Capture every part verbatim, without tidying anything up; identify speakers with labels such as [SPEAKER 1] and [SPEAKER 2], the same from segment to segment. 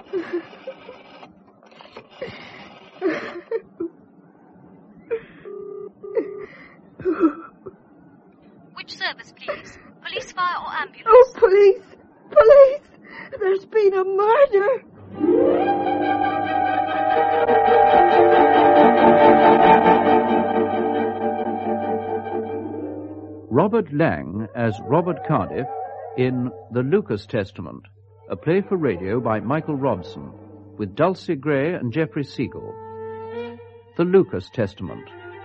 [SPEAKER 1] Which service, please? Police, fire, or ambulance?
[SPEAKER 2] Oh, police! Police! There's been a murder!
[SPEAKER 3] Robert Lang as Robert Cardiff in The Lucas Testament, a play for radio by Michael Robson, with Dulcie Gray and Geoffrey Siegel. The Lucas Testament.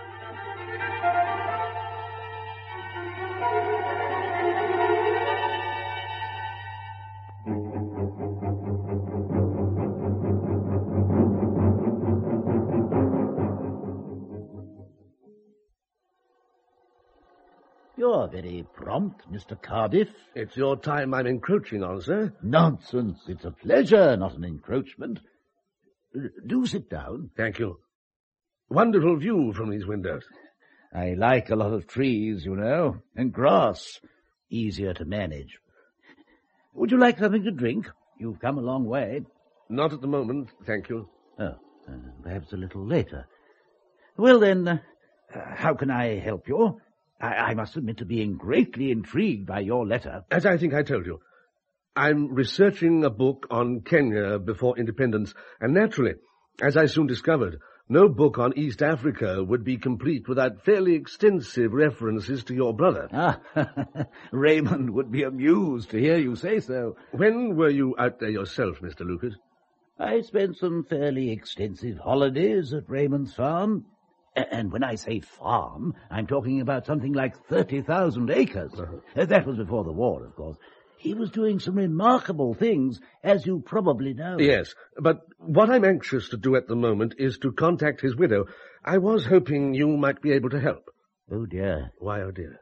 [SPEAKER 4] You're very prompt, Mister Cardiff.
[SPEAKER 5] It's your time I'm encroaching on, sir.
[SPEAKER 4] Nonsense. It's a pleasure, not an encroachment. Do sit down.
[SPEAKER 5] Thank you. Wonderful view from these windows.
[SPEAKER 4] I like a lot of trees, you know, and grass. Easier to manage. Would you like something to drink? You've come a long way.
[SPEAKER 5] Not at the moment, thank you.
[SPEAKER 4] Oh, uh, perhaps a little later. Well, then, uh, how can I help you? I, I must admit to being greatly intrigued by your letter.
[SPEAKER 5] As I think I told you, I'm researching a book on Kenya before independence, and naturally, as I soon discovered, no book on East Africa would be complete without fairly extensive references to your brother.
[SPEAKER 4] Ah, Raymond would be amused to hear you say so.
[SPEAKER 5] When were you out there yourself, Mister Lucas?
[SPEAKER 4] I spent some fairly extensive holidays at Raymond's farm. And when I say farm, I'm talking about something like thirty thousand acres. Uh-huh. That was before the war, of course. He was doing some remarkable things, as you probably know.
[SPEAKER 5] Yes, but what I'm anxious to do at the moment is to contact his widow. I was hoping you might be able to help.
[SPEAKER 4] Oh, dear.
[SPEAKER 5] Why, oh, dear?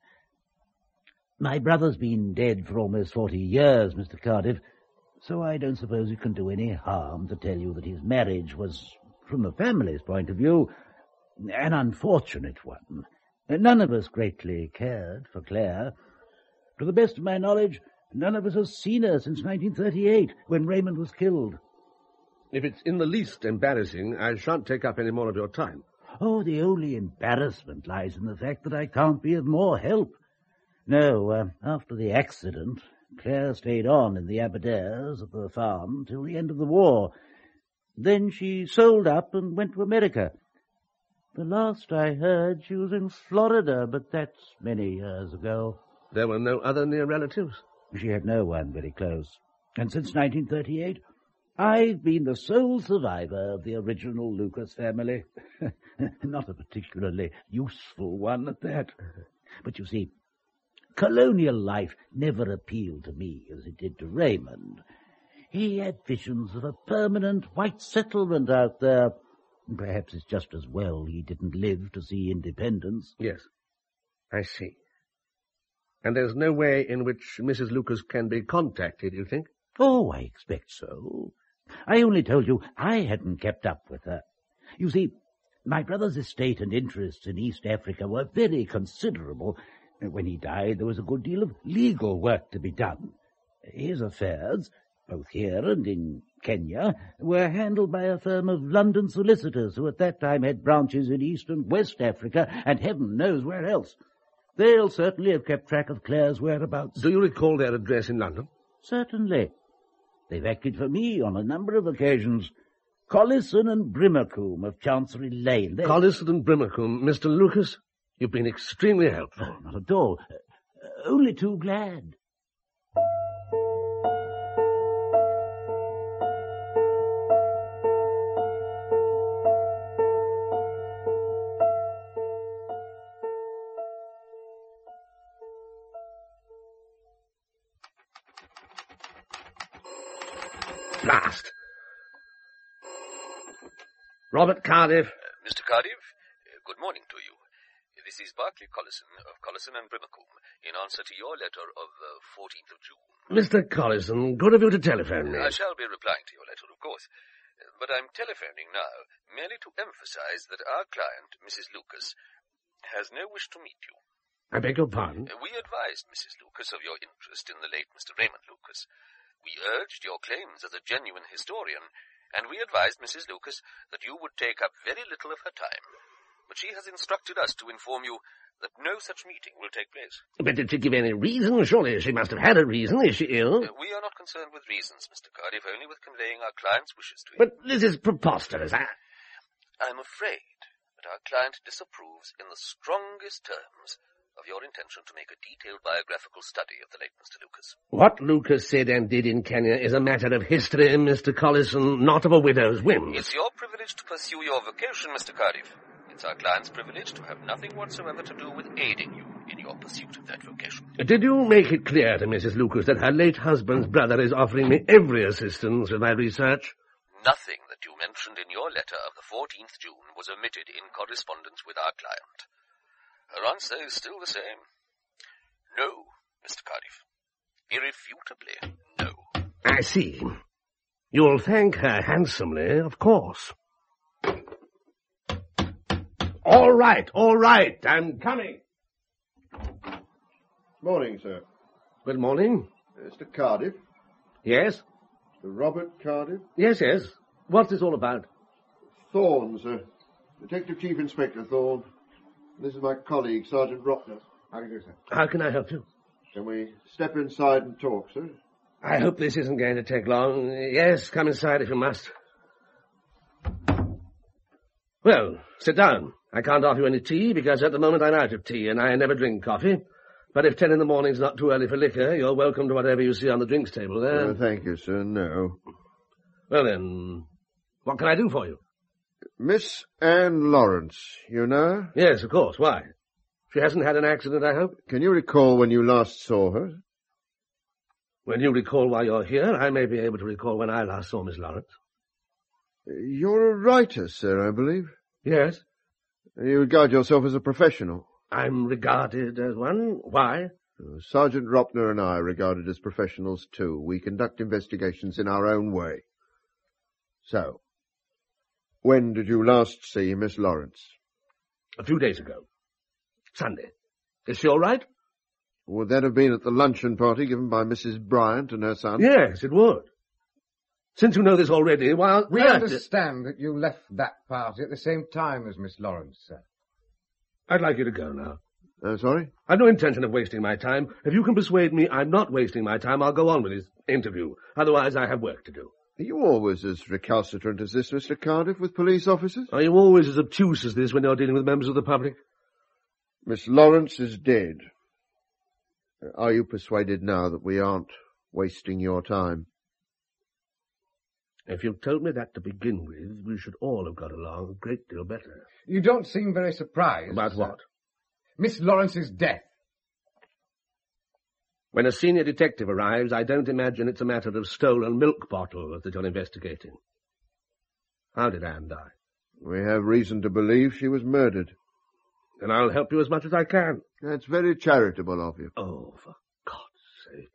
[SPEAKER 4] My brother's been dead for almost forty years, Mister Cardiff, so I don't suppose it can do any harm to tell you that his marriage was, from the family's point of view, an unfortunate one. None of us greatly cared for Claire. To the best of my knowledge, none of us has seen her since nineteen thirty-eight, when Raymond was killed.
[SPEAKER 5] If it's in the least embarrassing, I shan't take up any more of your time.
[SPEAKER 4] Oh, the only embarrassment lies in the fact that I can't be of more help. No, uh, after the accident, Claire stayed on in the Aberdares at the farm till the end of the war. Then she sold up and went to America. The last I heard, she was in Florida, but that's many years ago.
[SPEAKER 5] There were no other near relatives?
[SPEAKER 4] She had no one very close. And since nineteen thirty-eight, I've been the sole survivor of the original Lucas family. Not a particularly useful one at that. But you see, colonial life never appealed to me as it did to Raymond. He had visions of a permanent white settlement out there. Perhaps it's just as well he didn't live to see independence.
[SPEAKER 5] Yes, I see. And there's no way in which Missus Lucas can be contacted, you think?
[SPEAKER 4] Oh, I expect so. I only told you I hadn't kept up with her. You see, my brother's estate and interests in East Africa were very considerable. When he died, there was a good deal of legal work to be done. His affairs, both here and in Kenya, were handled by a firm of London solicitors who at that time had branches in East and West Africa and heaven knows where else. They'll certainly have kept track of Claire's whereabouts.
[SPEAKER 5] Do you recall their address in London?
[SPEAKER 4] Certainly. They've acted for me on a number of occasions. Collison and Brimacombe of Chancery Lane. They...
[SPEAKER 5] Collison and Brimacombe. Mister Lucas, you've been extremely helpful.
[SPEAKER 4] Oh, not at all. Uh, only too glad.
[SPEAKER 5] Blast! Robert Cardiff.
[SPEAKER 6] Uh, Mister Cardiff, uh, good morning to you. This is Barclay Collison of Collison and Brimacombe, in answer to your letter of the uh, fourteenth of June.
[SPEAKER 5] Mister Collison, good of you to telephone me.
[SPEAKER 6] I shall be replying to your letter, of course. Uh, but I'm telephoning now merely to emphasize that our client, Missus Lucas, has no wish to meet you.
[SPEAKER 5] I beg your pardon?
[SPEAKER 6] Uh, we advised Missus Lucas of your interest in the late Mister Raymond Lucas. We urged your claims as a genuine historian, and we advised Missus Lucas that you would take up very little of her time. But she has instructed us to inform you that no such meeting will take place.
[SPEAKER 5] But did she give any reason? Surely she must have had a reason. Is she ill?
[SPEAKER 6] Uh, we are not concerned with reasons, Mister Cardiff, only with conveying our client's wishes to you.
[SPEAKER 5] But this is preposterous. I...
[SPEAKER 6] I'm afraid that our client disapproves in the strongest terms of your intention to make a detailed biographical study of the late Mister Lucas.
[SPEAKER 5] What Lucas said and did in Kenya is a matter of history, Mister Collison, not of a widow's whim.
[SPEAKER 6] It's your privilege to pursue your vocation, Mister Cardiff. It's our client's privilege to have nothing whatsoever to do with aiding you in your pursuit of that vocation.
[SPEAKER 5] Did you make it clear to Missus Lucas that her late husband's brother is offering me every assistance with my research?
[SPEAKER 6] Nothing that you mentioned in your letter of the fourteenth of June was omitted in correspondence with our client. Her answer is still the same. No, Mister Cardiff. Irrefutably, no.
[SPEAKER 5] I see. You'll thank her handsomely, of course. All right, all right, I'm coming.
[SPEAKER 7] Morning, sir.
[SPEAKER 5] Good morning.
[SPEAKER 7] Mister Cardiff.
[SPEAKER 5] Yes?
[SPEAKER 7] Mister Robert Cardiff.
[SPEAKER 5] Yes, yes. What's this all about?
[SPEAKER 7] Thorne, sir. Detective Chief Inspector Thorne. This is my colleague, Sergeant Rockner. How do you do, sir?
[SPEAKER 5] How can I help you?
[SPEAKER 7] Can we step inside and talk, sir?
[SPEAKER 5] I hope this isn't going to take long. Yes, come inside if you must. Well, sit down. I can't offer you any tea because at the moment I'm out of tea and I never drink coffee. But if ten in the morning's not too early for liquor, you're welcome to whatever you see on the drinks table there.
[SPEAKER 7] Uh, thank you, sir. No.
[SPEAKER 5] Well then, what can I do for you?
[SPEAKER 7] Miss Anne Lawrence, you know her?
[SPEAKER 5] Yes, of course. Why? She hasn't had an accident, I hope?
[SPEAKER 7] Can you recall when you last saw her?
[SPEAKER 5] When you recall why you're here, I may be able to recall when I last saw Miss Lawrence.
[SPEAKER 7] You're a writer, sir, I believe.
[SPEAKER 5] Yes.
[SPEAKER 7] You regard yourself as a professional.
[SPEAKER 5] I'm regarded as one. Why?
[SPEAKER 7] Uh, Sergeant Rockner and I are regarded as professionals, too. We conduct investigations in our own way. So, when did you last see Miss Lawrence?
[SPEAKER 5] A few days ago. Sunday. Is she all right?
[SPEAKER 7] Would that have been at the luncheon party given by Missus Bryant and her son?
[SPEAKER 5] Yes, it would. Since you know this already, why...
[SPEAKER 8] We understand that you left that party at the same time as Miss Lawrence, sir.
[SPEAKER 5] I'd like you to go now.
[SPEAKER 7] Uh, sorry?
[SPEAKER 5] I've no intention of wasting my time. If you can persuade me I'm not wasting my time, I'll go on with this interview. Otherwise, I have work to do.
[SPEAKER 7] Are you always as recalcitrant as this, Mister Cardiff, with police officers?
[SPEAKER 5] Are you always as obtuse as this when you're dealing with members of the public?
[SPEAKER 7] Miss Lawrence is dead. Are you persuaded now that we aren't wasting your time?
[SPEAKER 5] If you'd told me that to begin with, we should all have got along a great deal better.
[SPEAKER 8] You don't seem very surprised.
[SPEAKER 5] About
[SPEAKER 8] sir.
[SPEAKER 5] what?
[SPEAKER 8] Miss Lawrence's death.
[SPEAKER 5] When a senior detective arrives, I don't imagine it's a matter of stolen milk bottles that you're investigating. How did Anne die?
[SPEAKER 7] We have reason to believe she was murdered.
[SPEAKER 5] Then I'll help you as much as I can.
[SPEAKER 7] That's very charitable of you.
[SPEAKER 5] Oh, for God's sake.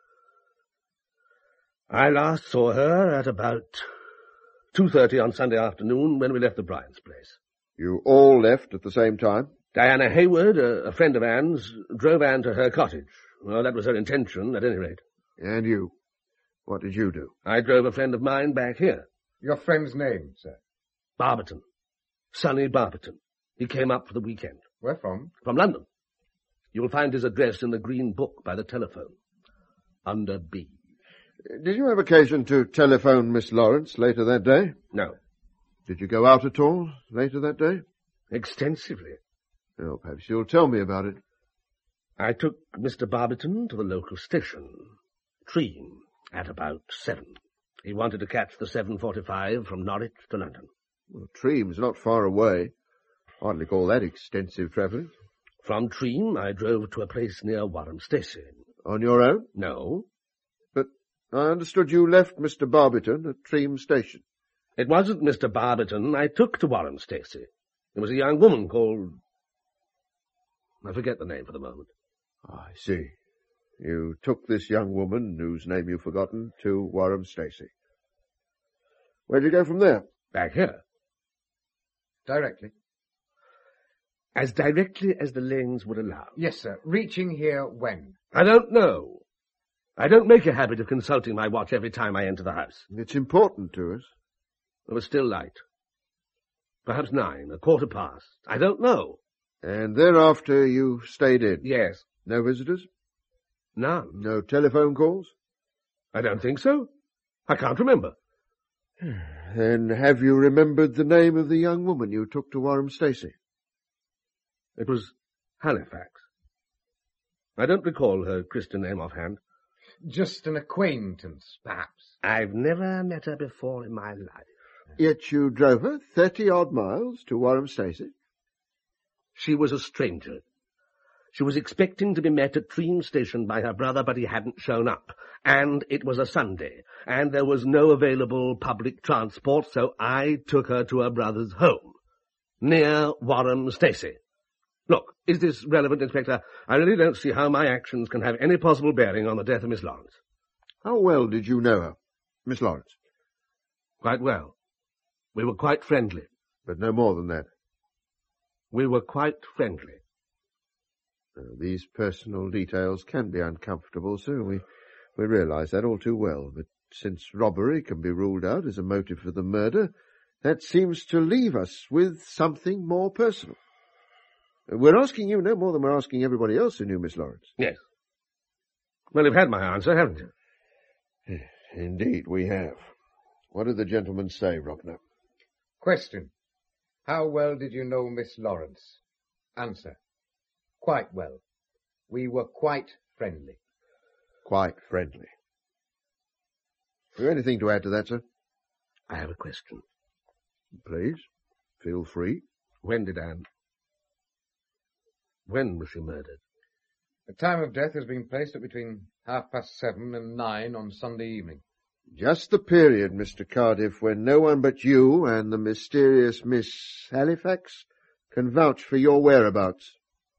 [SPEAKER 5] I last saw her at about two thirty on Sunday afternoon when we left the Bryant's place.
[SPEAKER 7] You all left at the same time?
[SPEAKER 5] Diana Hayward, a, a friend of Anne's, drove Anne to her cottage. Well, that was her intention, at any rate.
[SPEAKER 7] And you? What did you do?
[SPEAKER 5] I drove a friend of mine back here.
[SPEAKER 8] Your friend's name, sir?
[SPEAKER 5] Barberton. Sonny Barberton. He came up for the weekend.
[SPEAKER 8] Where from?
[SPEAKER 5] From London. You'll find his address in the green book by the telephone. Under B.
[SPEAKER 7] Did you have occasion to telephone Miss Lawrence later that day?
[SPEAKER 5] No.
[SPEAKER 7] Did you go out at all later that day?
[SPEAKER 5] Extensively.
[SPEAKER 7] Well, perhaps you'll tell me about it.
[SPEAKER 5] I took Mister Barberton to the local station, Tream, at about seven. He wanted to catch the seven forty-five from Norwich to London.
[SPEAKER 7] Well, Tream's not far away. Hardly call that extensive travelling.
[SPEAKER 5] From Tream, I drove to a place near Warham Stacey.
[SPEAKER 7] On your own?
[SPEAKER 5] No.
[SPEAKER 7] But I understood you left Mister Barberton at Tream Station.
[SPEAKER 5] It wasn't Mister Barberton I took to Warham Stacey. It was a young woman called... I forget the name for the moment.
[SPEAKER 7] I see. You took this young woman, whose name you've forgotten, to Warham Stacey. Where'd you go from there?
[SPEAKER 5] Back here.
[SPEAKER 8] Directly.
[SPEAKER 5] As directly as the lanes would allow.
[SPEAKER 8] Yes, sir. Reaching here when?
[SPEAKER 5] I don't know. I don't make a habit of consulting my watch every time I enter the house.
[SPEAKER 7] It's important to us.
[SPEAKER 5] It was still light. Perhaps nine, a quarter past. I don't know.
[SPEAKER 7] And thereafter you stayed in?
[SPEAKER 5] Yes.
[SPEAKER 7] No visitors?
[SPEAKER 5] None.
[SPEAKER 7] No telephone calls?
[SPEAKER 5] I don't think so. I can't remember.
[SPEAKER 7] Then have you remembered the name of the young woman you took to Warham Stacey?
[SPEAKER 5] It was Halifax. I don't recall her Christian name offhand.
[SPEAKER 8] Just an acquaintance, perhaps.
[SPEAKER 5] I've never met her before in my life.
[SPEAKER 7] Yet you drove her thirty-odd miles to Warham Stacey?
[SPEAKER 5] She was a stranger. She was expecting to be met at Tream Station by her brother, but he hadn't shown up. And it was a Sunday, and there was no available public transport, so I took her to her brother's home, near Warham Stacey. Look, is this relevant, Inspector? I really don't see how my actions can have any possible bearing on the death of Miss Lawrence.
[SPEAKER 7] How well did you know her, Miss Lawrence?
[SPEAKER 5] Quite well. We were quite friendly.
[SPEAKER 7] But no more than that.
[SPEAKER 5] We were quite friendly.
[SPEAKER 7] Uh, these personal details can be uncomfortable, sir. We, we realize that all too well. But since robbery can be ruled out as a motive for the murder, that seems to leave us with something more personal. We're asking you no more than we're asking everybody else who knew Miss Lawrence.
[SPEAKER 5] Yes. Well, you've had my answer, haven't you?
[SPEAKER 7] Indeed, we have. What did the gentleman say, Robner?
[SPEAKER 8] Question. How well did you know Miss Lawrence? Answer. Quite well. We were quite friendly.
[SPEAKER 7] Quite friendly. Have you anything to add to that, sir?
[SPEAKER 5] I have a question.
[SPEAKER 7] Please, feel free.
[SPEAKER 5] When did Anne... When was she murdered?
[SPEAKER 8] The time of death has been placed at between half past seven and nine on Sunday evening.
[SPEAKER 7] Just the period, Mister Cardiff, when no one but you and the mysterious Miss Halifax can vouch for your whereabouts.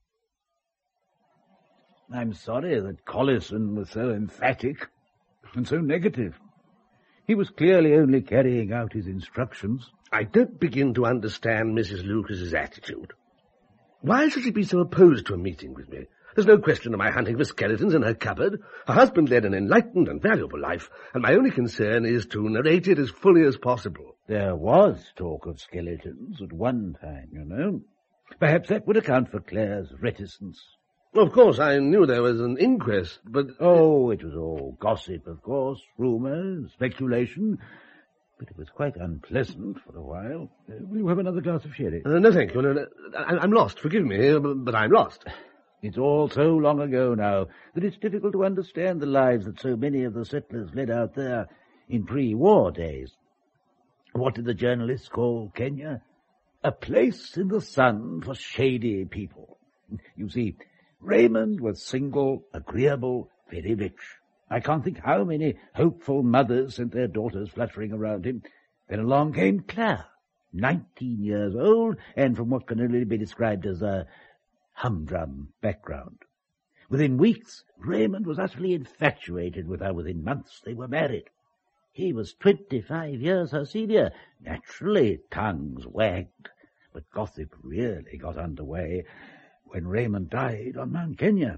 [SPEAKER 4] I'm sorry that Collison was so emphatic and so negative. He was clearly only carrying out his instructions.
[SPEAKER 5] I don't begin to understand Missus Lucas's attitude. Why should she be so opposed to a meeting with me? There's no question of my hunting for skeletons in her cupboard. Her husband led an enlightened and valuable life, and my only concern is to narrate it as fully as possible.
[SPEAKER 4] There was talk of skeletons at one time, you know. Perhaps that would account for Claire's reticence.
[SPEAKER 5] Of course, I knew there was an inquest, but...
[SPEAKER 4] Oh, it was all gossip, of course, rumour, speculation. But it was quite unpleasant for a while. Uh, will you have another glass of sherry?
[SPEAKER 5] Uh, no, thank you. No, no, I, I'm lost. Forgive me, but I'm lost.
[SPEAKER 4] It's all so long ago now that it's difficult to understand the lives that so many of the settlers led out there in pre-war days. What did the journalists call Kenya? A place in the sun for shady people. You see, Raymond was single, agreeable, very rich. I can't think how many hopeful mothers sent their daughters fluttering around him. Then along came Claire, nineteen years old, and from what can only be described as a humdrum background. Within weeks, Raymond was utterly infatuated with her. Within months, they were married. He was twenty-five years her senior. Naturally, tongues wagged. But gossip really got underway when Raymond died on Mount Kenya.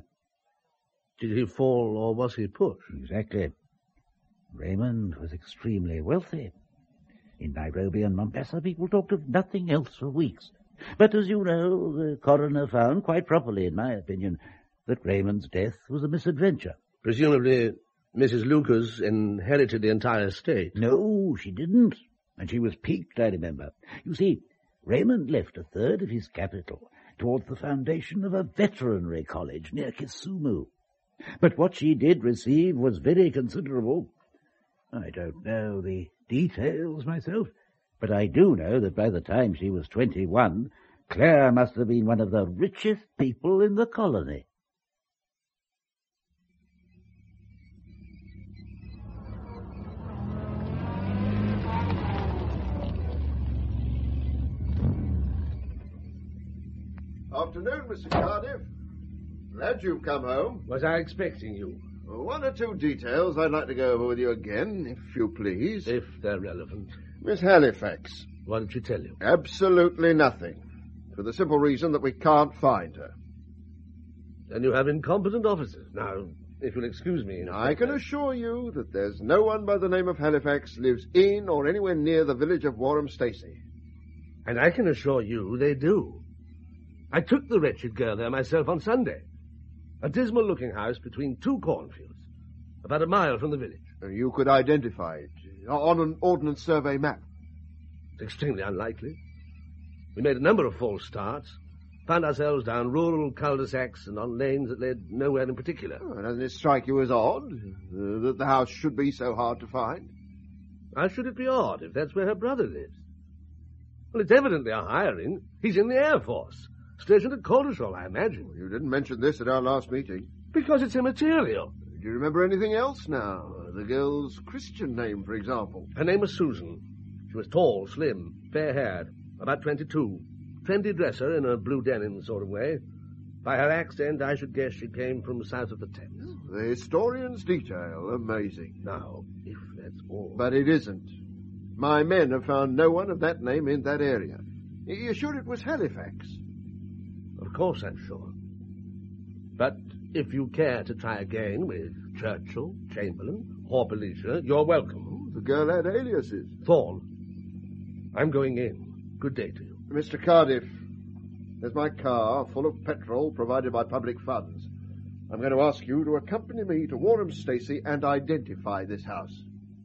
[SPEAKER 5] Did he fall or was he pushed?
[SPEAKER 4] Exactly. Raymond was extremely wealthy. In Nairobi and Mombasa, people talked of nothing else for weeks. But as you know, the coroner found, quite properly in my opinion, that Raymond's death was a misadventure.
[SPEAKER 5] Presumably, Missus Lucas inherited the entire estate.
[SPEAKER 4] No, she didn't. And she was piqued, I remember. You see, Raymond left a third of his capital towards the foundation of a veterinary college near Kisumu. But what she did receive was very considerable. I don't know the details myself, but I do know that by the time she was twenty-one, Claire must have been one of the richest people in the colony.
[SPEAKER 7] Afternoon, Mister Cardiff. Glad you've come home.
[SPEAKER 5] Was I expecting you?
[SPEAKER 7] Well, one or two details I'd like to go over with you again, if you please.
[SPEAKER 5] If they're relevant.
[SPEAKER 7] Miss Halifax.
[SPEAKER 5] What did she tell you?
[SPEAKER 7] Absolutely nothing. For the simple reason that we can't find her.
[SPEAKER 5] Then you have incompetent officers. Now, if you'll excuse me.
[SPEAKER 7] I can assure you that there's no one by the name of Halifax lives in or anywhere near the village of Warham Stacey.
[SPEAKER 5] And I can assure you they do. I took the wretched girl there myself on Sunday. A dismal-looking house between two cornfields, about a mile from the village.
[SPEAKER 7] You could identify it on an Ordnance Survey map.
[SPEAKER 5] It's extremely unlikely. We made a number of false starts, found ourselves down rural cul-de-sacs and on lanes that led nowhere in particular.
[SPEAKER 7] Oh, doesn't it strike you as odd uh, that the house should be so hard to find?
[SPEAKER 5] How should it be odd if that's where her brother lives? Well, it's evidently a hiring. He's in the Air Force, stationed at Caldershall, I imagine.
[SPEAKER 7] You didn't mention this at our last meeting.
[SPEAKER 5] Because it's immaterial.
[SPEAKER 7] Do you remember anything else now? The girl's Christian name, for example.
[SPEAKER 5] Her name was Susan. She was tall, slim, fair-haired, about twenty-two. Trendy dresser in a blue denim sort of way. By her accent, I should guess she came from south of the Thames.
[SPEAKER 7] The historian's detail, amazing.
[SPEAKER 5] Now, if that's all...
[SPEAKER 7] But it isn't. My men have found no one of that name in that area. You're sure it was Halifax?
[SPEAKER 5] Of course I'm sure. But if you care to try again with Churchill, Chamberlain, Horpelicia, you're welcome.
[SPEAKER 7] Oh, the girl had aliases.
[SPEAKER 5] Thorne. I'm going in. Good day to you.
[SPEAKER 7] Mister Cardiff, there's my car full of petrol provided by public funds. I'm going to ask you to accompany me to Warham Stacey and identify this house.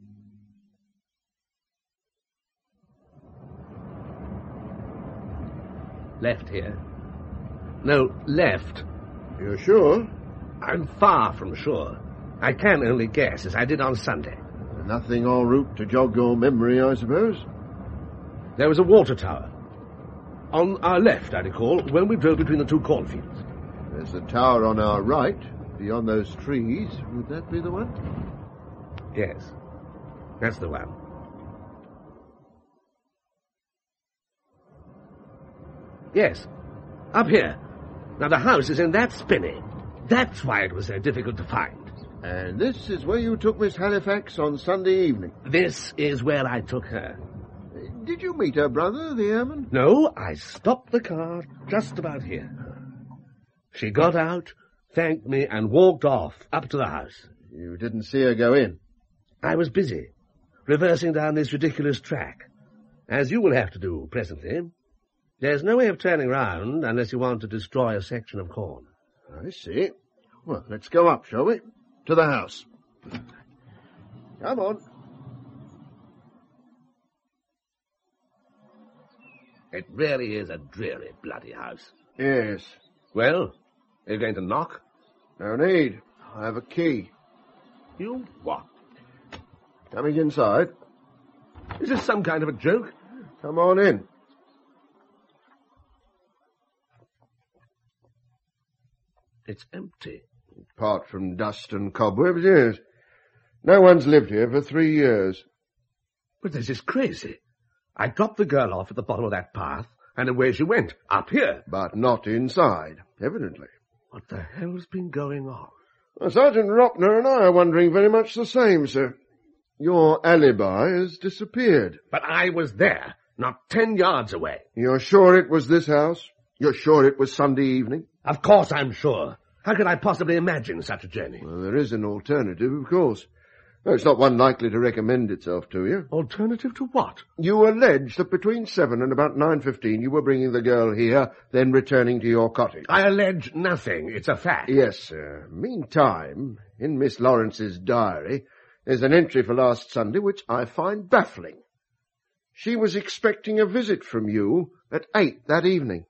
[SPEAKER 5] Left here. No, left.
[SPEAKER 7] You're sure?
[SPEAKER 5] I'm far from sure. I can only guess, as I did on Sunday.
[SPEAKER 7] Nothing en route to jog your memory, I suppose?
[SPEAKER 5] There was a water tower. On our left, I recall, when we drove between the two cornfields.
[SPEAKER 7] There's a tower on our right, beyond those trees. Would that be the one?
[SPEAKER 5] Yes, that's the one. Yes, up here. Now, the house is in that spinney. That's why it was so difficult to find.
[SPEAKER 7] And this is where you took Miss Halifax on Sunday evening?
[SPEAKER 5] This is where I took her.
[SPEAKER 7] Did you meet her brother, the airman?
[SPEAKER 5] No, I stopped the car just about here. She got out, thanked me, and walked off up to the house.
[SPEAKER 7] You didn't see her go in?
[SPEAKER 5] I was busy, reversing down this ridiculous track, as you will have to do presently. There's no way of turning round unless you want to destroy a section of corn.
[SPEAKER 7] I see. Well, let's go up, shall we? To the house. Come on.
[SPEAKER 5] It really is a dreary, bloody house.
[SPEAKER 7] Yes.
[SPEAKER 5] Well, are you going to knock?
[SPEAKER 7] No need. I have a key.
[SPEAKER 5] You what?
[SPEAKER 7] Coming inside.
[SPEAKER 5] Is this some kind of a joke?
[SPEAKER 7] Come on in.
[SPEAKER 5] It's empty.
[SPEAKER 7] Apart from dust and cobwebs, yes. No one's lived here for three years.
[SPEAKER 5] But this is crazy. I dropped the girl off at the bottom of that path, and away she went, up here.
[SPEAKER 7] But not inside, evidently.
[SPEAKER 5] What the hell's been going on?
[SPEAKER 7] Well, Sergeant Rockner and I are wondering very much the same, sir. Your alibi has disappeared.
[SPEAKER 5] But I was there, not ten yards away.
[SPEAKER 7] You're sure it was this house? You're sure it was Sunday evening?
[SPEAKER 5] Of course I'm sure. How could I possibly imagine such a journey?
[SPEAKER 7] Well, there is an alternative, of course. No, it's not one likely to recommend itself to you.
[SPEAKER 5] Alternative to what?
[SPEAKER 7] You allege that between seven and about nine fifteen you were bringing the girl here, then returning to your cottage.
[SPEAKER 5] I allege nothing. It's a fact.
[SPEAKER 7] Yes, sir. Meantime, in Miss Lawrence's diary, there's an entry for last Sunday which I find baffling. She was expecting a visit from you at eight that evening.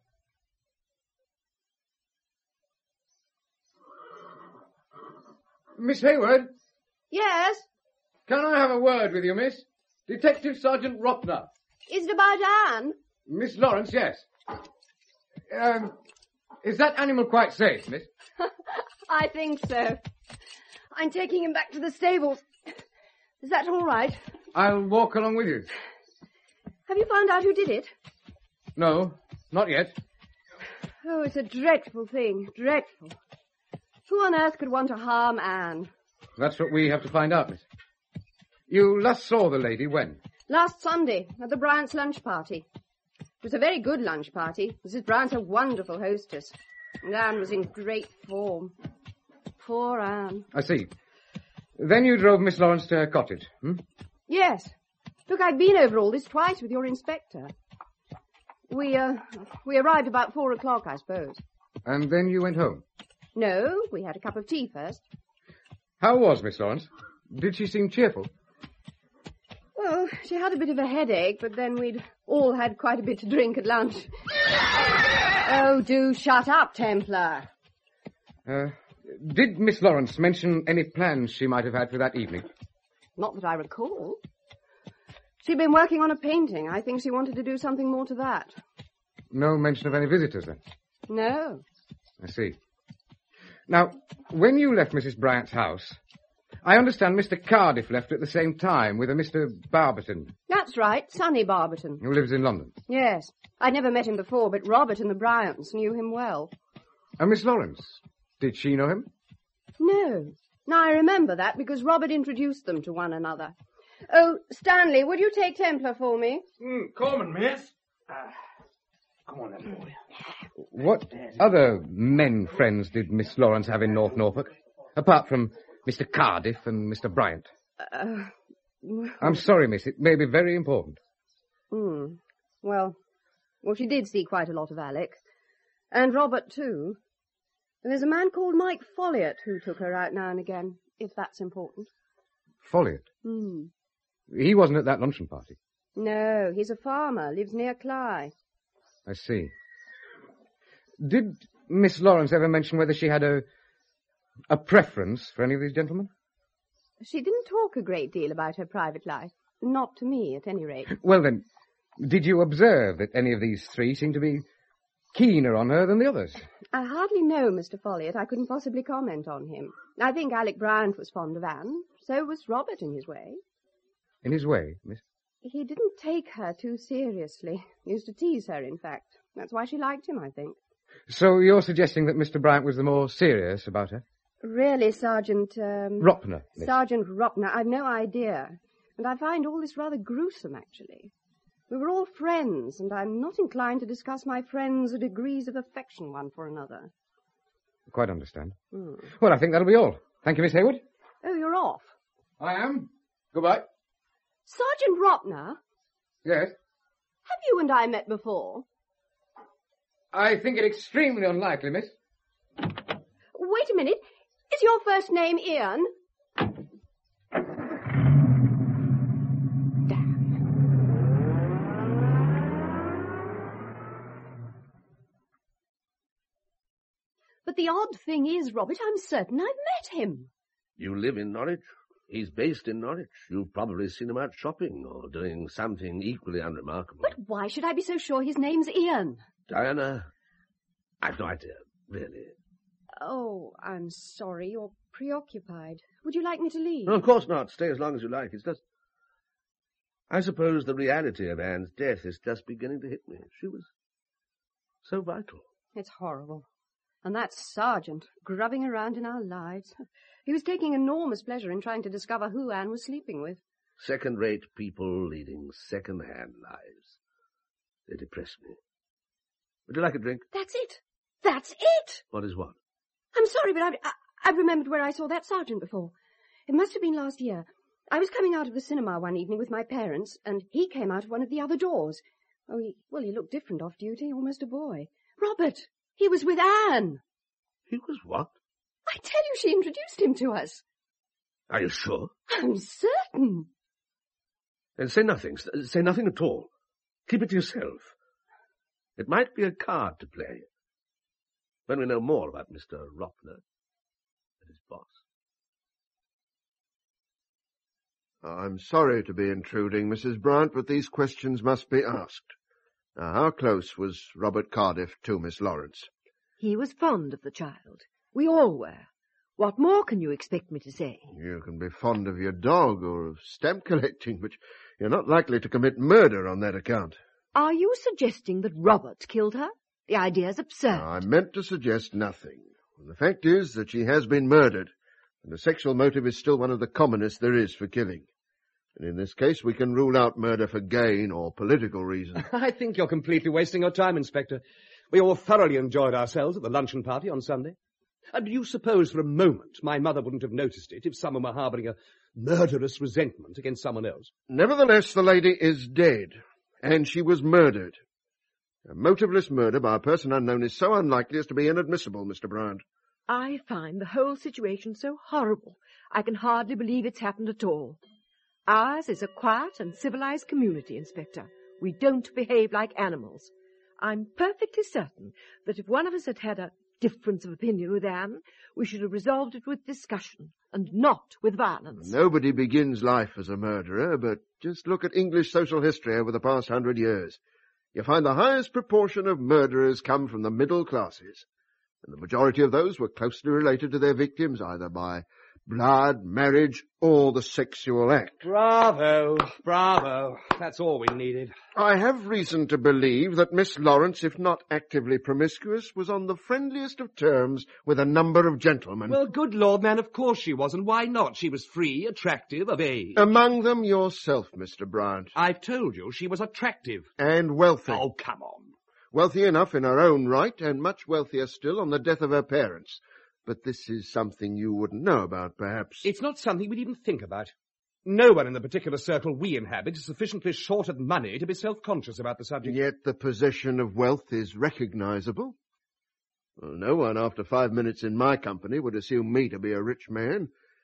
[SPEAKER 8] Miss Hayward?
[SPEAKER 2] Yes?
[SPEAKER 8] Can I have a word with you, miss? Detective Sergeant Rockner.
[SPEAKER 2] Is it about Anne?
[SPEAKER 8] Miss Lawrence, yes. Um, is that animal quite safe, miss?
[SPEAKER 2] I think so. I'm taking him back to the stables. Is that all right?
[SPEAKER 8] I'll walk along with you.
[SPEAKER 2] Have you found out who did it?
[SPEAKER 8] No, not yet.
[SPEAKER 2] Oh, it's a dreadful thing. Dreadful. Who on earth could want to harm Anne?
[SPEAKER 8] That's what we have to find out, miss. You last saw the lady when?
[SPEAKER 2] Last Sunday, at the Bryant's lunch party. It was a very good lunch party. Missus Bryant's a wonderful hostess. And Anne was in great form. poor Anne.
[SPEAKER 8] I see. Then you drove Miss Lawrence to her cottage, hmm?
[SPEAKER 2] Yes. Look, I've been over all this twice with your inspector. We, uh, we arrived about four o'clock, I suppose.
[SPEAKER 8] And then you went home?
[SPEAKER 2] No, we had a cup of tea first.
[SPEAKER 8] How was Miss Lawrence? Did she seem cheerful?
[SPEAKER 2] Well, she had a bit of a headache, but then we'd all had quite a bit to drink at lunch. Oh, do shut up, Templar.
[SPEAKER 8] Uh, did Miss Lawrence mention any plans she might have had for that evening?
[SPEAKER 2] Not that I recall. She'd been working on a painting. I think she wanted to do something more to that.
[SPEAKER 8] No mention of any visitors, then?
[SPEAKER 2] No.
[SPEAKER 8] I see. Now, when you left Missus Bryant's house, I understand Mister Cardiff left at the same time with a Mister Barberton.
[SPEAKER 2] That's right, Sonny Barberton.
[SPEAKER 8] Who lives in London.
[SPEAKER 2] Yes. I'd never met him before, but Robert and the Bryants knew him well.
[SPEAKER 8] And Miss Lawrence, did she know him?
[SPEAKER 2] No. Now, I remember that because Robert introduced them to one another. Oh, Stanley, would you take Templar for me?
[SPEAKER 9] Mm, Coleman, miss. Uh, come on then, boy.
[SPEAKER 8] What other men friends did Miss Lawrence have in North Norfolk, apart from Mister Cardiff and Mister Bryant?
[SPEAKER 2] Uh,
[SPEAKER 8] I'm sorry, miss. It may be very important.
[SPEAKER 2] Hmm. Well, well, she did see quite a lot of Alec. And Robert, too. And there's a man called Mike Folliott who took her out now and again, if that's important.
[SPEAKER 8] Folliott?
[SPEAKER 2] Hmm.
[SPEAKER 8] He wasn't at that luncheon party.
[SPEAKER 2] No, he's a farmer, lives near Cly.
[SPEAKER 8] I see. Did Miss Lawrence ever mention whether she had a a preference for any of these gentlemen?
[SPEAKER 2] She didn't talk a great deal about her private life. Not to me, at any rate.
[SPEAKER 8] Well, then, did you observe that any of these three seemed to be keener on her than the others?
[SPEAKER 2] I hardly know Mister Folliott. I couldn't possibly comment on him. I think Alec Bryant was fond of Anne. So was Robert in his way.
[SPEAKER 8] In his way, miss?
[SPEAKER 2] He didn't take her too seriously. He used to tease her, in fact. That's why she liked him, I think.
[SPEAKER 8] So you're suggesting that Mister Bryant was the more serious about her?
[SPEAKER 2] Really, Sergeant... Um,
[SPEAKER 8] Ropner, miss.
[SPEAKER 2] Sergeant Ropner, I've no idea. And I find all this rather gruesome, actually. We were all friends, and I'm not inclined to discuss my friends' degrees of affection one for another.
[SPEAKER 8] Quite understand.
[SPEAKER 2] Hmm.
[SPEAKER 8] Well, I think that'll be all. Thank you, Miss Hayward.
[SPEAKER 2] Oh, you're off.
[SPEAKER 8] I am. Goodbye.
[SPEAKER 2] Sergeant Ropner?
[SPEAKER 8] Yes?
[SPEAKER 2] Have you and I met before?
[SPEAKER 8] I think it extremely unlikely, miss.
[SPEAKER 2] Wait a minute. Is your first name Ian? But the odd thing is, Robert, I'm certain I've met him.
[SPEAKER 5] You live in Norwich. He's based in Norwich. You've probably seen him out shopping or doing something equally unremarkable.
[SPEAKER 2] But why should I be so sure his name's Ian?
[SPEAKER 5] Diana, I've no idea, really.
[SPEAKER 2] Oh, I'm sorry. You're preoccupied. Would you like me to leave?
[SPEAKER 5] No, of course not. Stay as long as you like. It's just... I suppose the reality of Anne's death is just beginning to hit me. She was so vital.
[SPEAKER 2] It's horrible. And that sergeant, grubbing around in our lives. He was taking enormous pleasure in trying to discover who Anne was sleeping with.
[SPEAKER 5] Second-rate people leading second-hand lives. They depress me. Would you like a drink?
[SPEAKER 2] That's it. That's it.
[SPEAKER 5] What is what?
[SPEAKER 2] I'm sorry, but I've, I, I've remembered where I saw that sergeant before. It must have been last year. I was coming out of the cinema one evening with my parents, and he came out of one of the other doors. Oh, he, well, he looked different off duty, almost a boy. Robert, he was with Anne.
[SPEAKER 5] He was what?
[SPEAKER 2] I tell you, she introduced him to us.
[SPEAKER 5] Are you sure?
[SPEAKER 2] I'm certain.
[SPEAKER 5] Then say nothing. Say nothing at all. Keep it to yourself. It might be a card to play. When we know more about Mister Ropner and his boss.
[SPEAKER 7] I'm sorry to be intruding, Missus Bryant, but these questions must be asked. Now, how close was Robert Cardiff to Miss Lawrence?
[SPEAKER 10] He was fond of the child. We all were. What more can you expect me to say?
[SPEAKER 7] You can be fond of your dog or of stamp collecting, but you're not likely to commit murder on that account.
[SPEAKER 10] Are you suggesting that Robert killed her? The idea's absurd.
[SPEAKER 7] Now, I meant to suggest nothing. The fact is that she has been murdered, and the sexual motive is still one of the commonest there is for killing. And in this case, we can rule out murder for gain or political reasons.
[SPEAKER 9] I think you're completely wasting your time, Inspector. We all thoroughly enjoyed ourselves at the luncheon party on Sunday.
[SPEAKER 11] And do you suppose for a moment my mother wouldn't have noticed it if someone were harbouring a murderous resentment against someone else?
[SPEAKER 7] Nevertheless, the lady is dead, and she was murdered. A motiveless murder by a person unknown is so unlikely as to be inadmissible, Mister Bryant.
[SPEAKER 10] I find the whole situation so horrible, I can hardly believe it's happened at all. Ours is a quiet and civilized community, Inspector. We don't behave like animals. I'm perfectly certain that if one of us had had a difference of opinion with Anne, we should have resolved it with discussion, and not with violence.
[SPEAKER 7] Nobody begins life as a murderer, but just look at English social history over the past hundred years. You find the highest proportion of murderers come from the middle classes, and the majority of those were closely related to their victims, either by blood, marriage, or the sexual act.
[SPEAKER 11] Bravo, bravo. That's all we needed.
[SPEAKER 7] I have reason to believe that Miss Lawrence, if not actively promiscuous, was on the friendliest of terms with a number of gentlemen.
[SPEAKER 11] Well, good Lord, man, of course she was, and why not? She was free, attractive, of age.
[SPEAKER 7] Among them yourself, Mister Bryant.
[SPEAKER 11] I've told you she was attractive.
[SPEAKER 7] And wealthy.
[SPEAKER 11] Oh, come on.
[SPEAKER 7] Wealthy enough in her own right, and much wealthier still on the death of her parents. But this is something you wouldn't know about, perhaps.
[SPEAKER 11] It's not something we'd even think about. No one in the particular circle we inhabit is sufficiently short of money to be self-conscious about the subject.
[SPEAKER 7] Yet the possession of wealth is recognizable. Well, no one after five minutes in my company would assume me to be a rich man.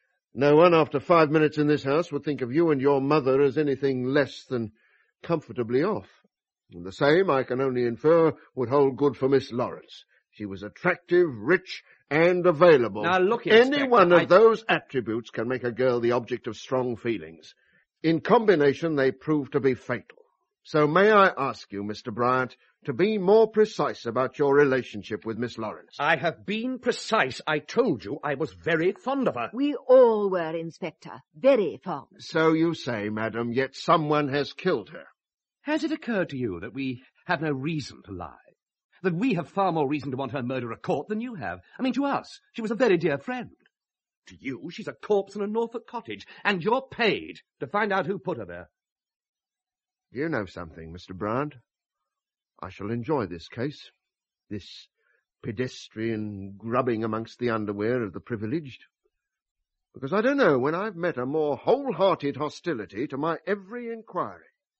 [SPEAKER 7] No one after five minutes in this house would think of you and your mother as anything less than comfortably off. And the same, I can only infer, would hold good for Miss Lawrence. She was attractive, rich, and available.
[SPEAKER 11] Now look,
[SPEAKER 7] Inspector, any one of
[SPEAKER 11] I...
[SPEAKER 7] those attributes can make a girl the object of strong feelings. In combination, they prove to be fatal. So may I ask you, Mister Bryant, to be more precise about your relationship with Miss Lawrence?
[SPEAKER 11] I have been precise. I told you I was very fond of her.
[SPEAKER 10] We all were, Inspector. Very fond.
[SPEAKER 7] So you say, madam, yet someone has killed her.
[SPEAKER 11] Has it occurred to you that we have no reason to lie? That we have far more reason to want her murderer caught than you have? I mean, to us, she was a very dear friend. To you, she's a corpse in a Norfolk cottage, and you're paid to find out who put her there.
[SPEAKER 7] You know something, Mister Bryant. I shall enjoy this case, this pedestrian grubbing amongst the underwear of the privileged, because I don't know when I've met a more wholehearted hostility to my every inquiry.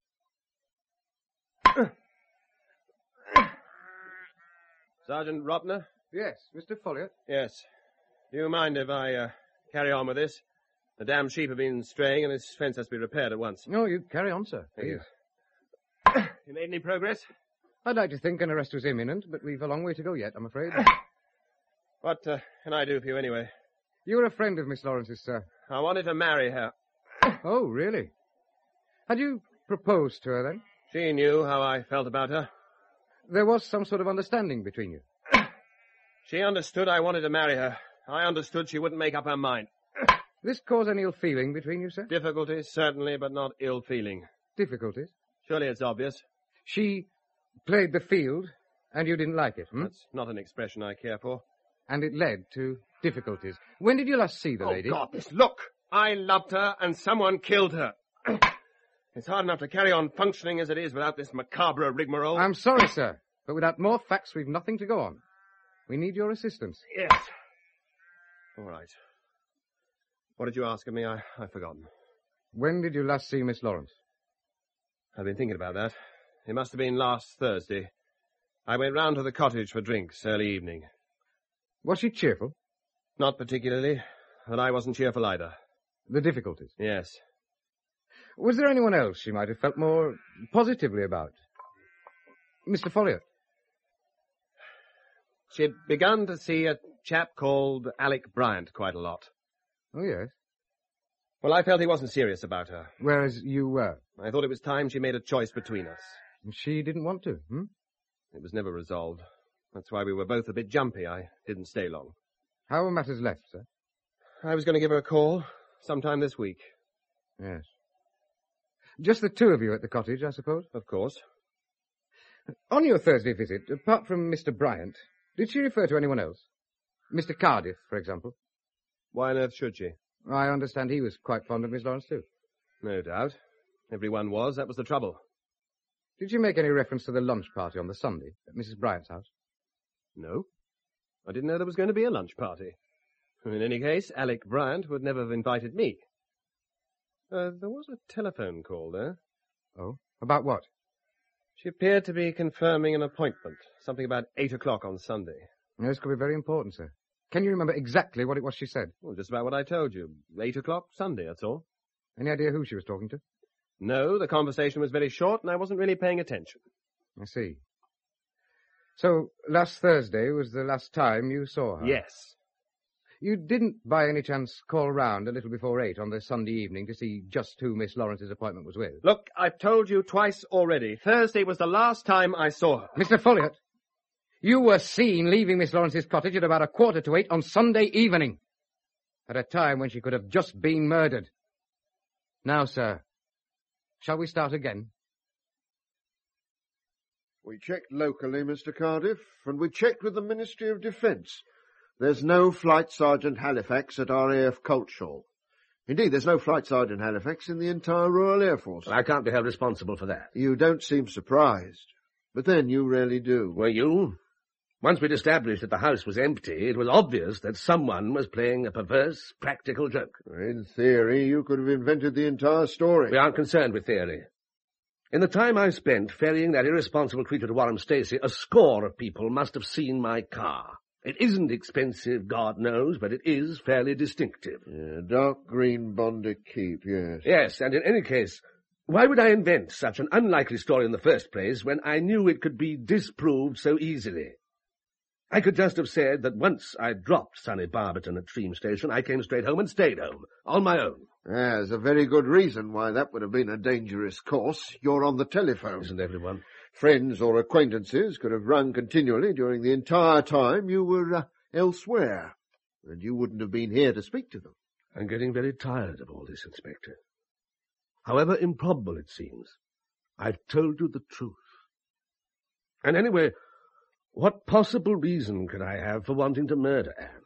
[SPEAKER 12] Sergeant Ropner?
[SPEAKER 8] Yes, Mister Folliot?
[SPEAKER 12] Yes. Do you mind if I uh, carry on with this? The damn sheep have been straying, and this fence has to be repaired at once.
[SPEAKER 8] No, you carry on, sir.
[SPEAKER 12] Thank you. You made any progress?
[SPEAKER 8] I'd like to think an arrest was imminent, but we've a long way to go yet, I'm afraid.
[SPEAKER 12] What uh, can I do for you anyway?
[SPEAKER 8] You were a friend of Miss Lawrence's, sir.
[SPEAKER 12] I wanted to marry her.
[SPEAKER 8] Oh, really? Had you proposed to her, then?
[SPEAKER 12] She knew how I felt about her.
[SPEAKER 8] There was some sort of understanding between you.
[SPEAKER 12] She understood I wanted to marry her. I understood she wouldn't make up her mind.
[SPEAKER 8] This cause any ill feeling between you, sir?
[SPEAKER 12] Difficulties, certainly, but not ill feeling.
[SPEAKER 8] Difficulties?
[SPEAKER 12] Surely it's obvious.
[SPEAKER 8] She played the field, and you didn't like it, hmm?
[SPEAKER 12] That's not an expression I care for.
[SPEAKER 8] And it led to difficulties. When did you last see the
[SPEAKER 12] oh,
[SPEAKER 8] lady?
[SPEAKER 12] Oh, God, this look! I loved her, and someone killed her. It's hard enough to carry on functioning as it is without this macabre rigmarole.
[SPEAKER 8] I'm sorry, sir, but without more facts, we've nothing to go on. We need your assistance.
[SPEAKER 12] Yes. All right. What did you ask of me? I, I've forgotten.
[SPEAKER 8] When did you last see Miss Lawrence?
[SPEAKER 12] I've been thinking about that. It must have been last Thursday. I went round to the cottage for drinks early evening.
[SPEAKER 8] Was she cheerful?
[SPEAKER 12] Not particularly, but I wasn't cheerful either.
[SPEAKER 8] The difficulties?
[SPEAKER 12] Yes.
[SPEAKER 8] Was there anyone else she might have felt more positively about? Mister Folliot?
[SPEAKER 12] She'd begun to see a chap called Alec Bryant quite a lot.
[SPEAKER 8] Oh, yes.
[SPEAKER 12] Well, I felt he wasn't serious about her.
[SPEAKER 8] Whereas you were?
[SPEAKER 12] I thought it was time she made a choice between us.
[SPEAKER 8] She didn't want to, hmm?
[SPEAKER 12] It was never resolved. That's why we were both a bit jumpy. I didn't stay long.
[SPEAKER 8] How are matters left, sir?
[SPEAKER 12] I was going to give her a call sometime this week.
[SPEAKER 8] Yes. Just the two of you at the cottage, I suppose?
[SPEAKER 12] Of course.
[SPEAKER 8] On your Thursday visit, apart from Mister Bryant, did she refer to anyone else? Mister Cardiff, for example?
[SPEAKER 12] Why on earth should she?
[SPEAKER 8] I understand he was quite fond of Miss Lawrence, too.
[SPEAKER 12] No doubt. Everyone was. That was the trouble.
[SPEAKER 8] Did she make any reference to the lunch party on the Sunday at Missus Bryant's house?
[SPEAKER 12] No. I didn't know there was going to be a lunch party. In any case, Alec Bryant would never have invited me. Uh, there was a telephone call there.
[SPEAKER 8] Oh? About what?
[SPEAKER 12] She appeared to be confirming an appointment. Something about eight o'clock on Sunday.
[SPEAKER 8] This could be very important, sir. Can you remember exactly what it was she said?
[SPEAKER 12] Well, just about what I told you. Eight o'clock Sunday, that's all.
[SPEAKER 8] Any idea who she was talking to?
[SPEAKER 12] No, the conversation was very short and I wasn't really paying attention.
[SPEAKER 8] I see. So, last Thursday was the last time you saw her?
[SPEAKER 12] Yes.
[SPEAKER 8] You didn't, by any chance, call round a little before eight on the Sunday evening to see just who Miss Lawrence's appointment was with?
[SPEAKER 12] Look, I've told you twice already. Thursday was the last time I saw her.
[SPEAKER 8] Mister Folliot, you were seen leaving Miss Lawrence's cottage at about a quarter to eight on Sunday evening, at a time when she could have just been murdered. Now, sir, shall we start again?
[SPEAKER 7] We checked locally, Mister Cardiff, and we checked with the Ministry of Defence. There's no Flight Sergeant Halifax at R A F Coltshaw. Indeed, there's no Flight Sergeant Halifax in the entire Royal Air Force.
[SPEAKER 5] Well, I can't be held responsible for that.
[SPEAKER 7] You don't seem surprised. But then you really do.
[SPEAKER 5] Were you? Once we'd established that the house was empty, it was obvious that someone was playing a perverse, practical joke.
[SPEAKER 7] In theory, you could have invented the entire story.
[SPEAKER 5] We aren't concerned with theory. In the time I spent ferrying that irresponsible creature to Warham Stacey, a score of people must have seen my car. It isn't expensive, God knows, but it is fairly distinctive.
[SPEAKER 7] Yeah, dark green bonded keep, yes.
[SPEAKER 5] Yes, and in any case, why would I invent such an unlikely story in the first place when I knew it could be disproved so easily? I could just have said that once I dropped Sonny Barberton at Tream Station, I came straight home and stayed home, on my own.
[SPEAKER 7] There's a very good reason why that would have been a dangerous course. You're on the telephone.
[SPEAKER 5] Isn't everyone?
[SPEAKER 7] Friends or acquaintances could have rung continually during the entire time you were uh, elsewhere, and you wouldn't have been here to speak to them.
[SPEAKER 5] I'm getting very tired of all this, Inspector. However improbable it seems, I've told you the truth. And anyway, what possible reason could I have for wanting to murder Anne?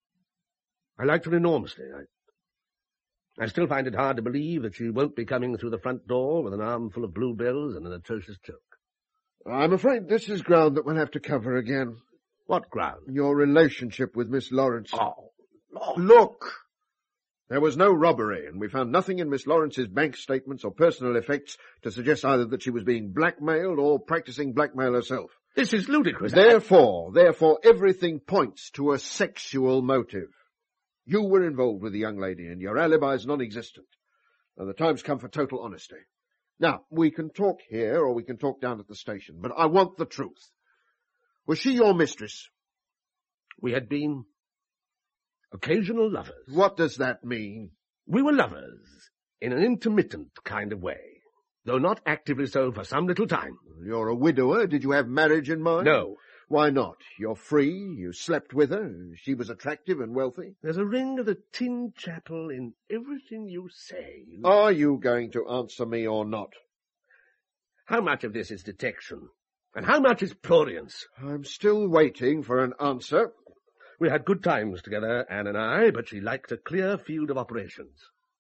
[SPEAKER 5] I liked her enormously. I, I still find it hard to believe that she won't be coming through the front door with an armful of bluebells and an atrocious joke.
[SPEAKER 7] I'm afraid this is ground that we'll have to cover again.
[SPEAKER 5] What ground?
[SPEAKER 7] Your relationship with Miss Lawrence.
[SPEAKER 5] Oh,
[SPEAKER 7] Look! Look! There was no robbery, and we found nothing in Miss Lawrence's bank statements or personal effects to suggest either that she was being blackmailed or practicing blackmail herself.
[SPEAKER 5] This is ludicrous.
[SPEAKER 7] Therefore, therefore, everything points to a sexual motive. You were involved with the young lady, and your alibi is non-existent. Now, the time's come for total honesty. Now, we can talk here, or we can talk down at the station, but I want the truth. Was she your mistress?
[SPEAKER 5] We had been occasional lovers.
[SPEAKER 7] What does that mean?
[SPEAKER 5] We were lovers, in an intermittent kind of way, though not actively so for some little time.
[SPEAKER 7] You're a widower. Did you have marriage in mind?
[SPEAKER 5] No.
[SPEAKER 7] Why not? You're free, you slept with her, she was attractive and wealthy.
[SPEAKER 5] There's a ring of the Tin Chapel in everything you say.
[SPEAKER 7] Are you going to answer me or not?
[SPEAKER 5] How much of this is detection? And how much is prurience?
[SPEAKER 7] I'm still waiting for an answer.
[SPEAKER 5] We had good times together, Anne and I, but she liked a clear field of operations.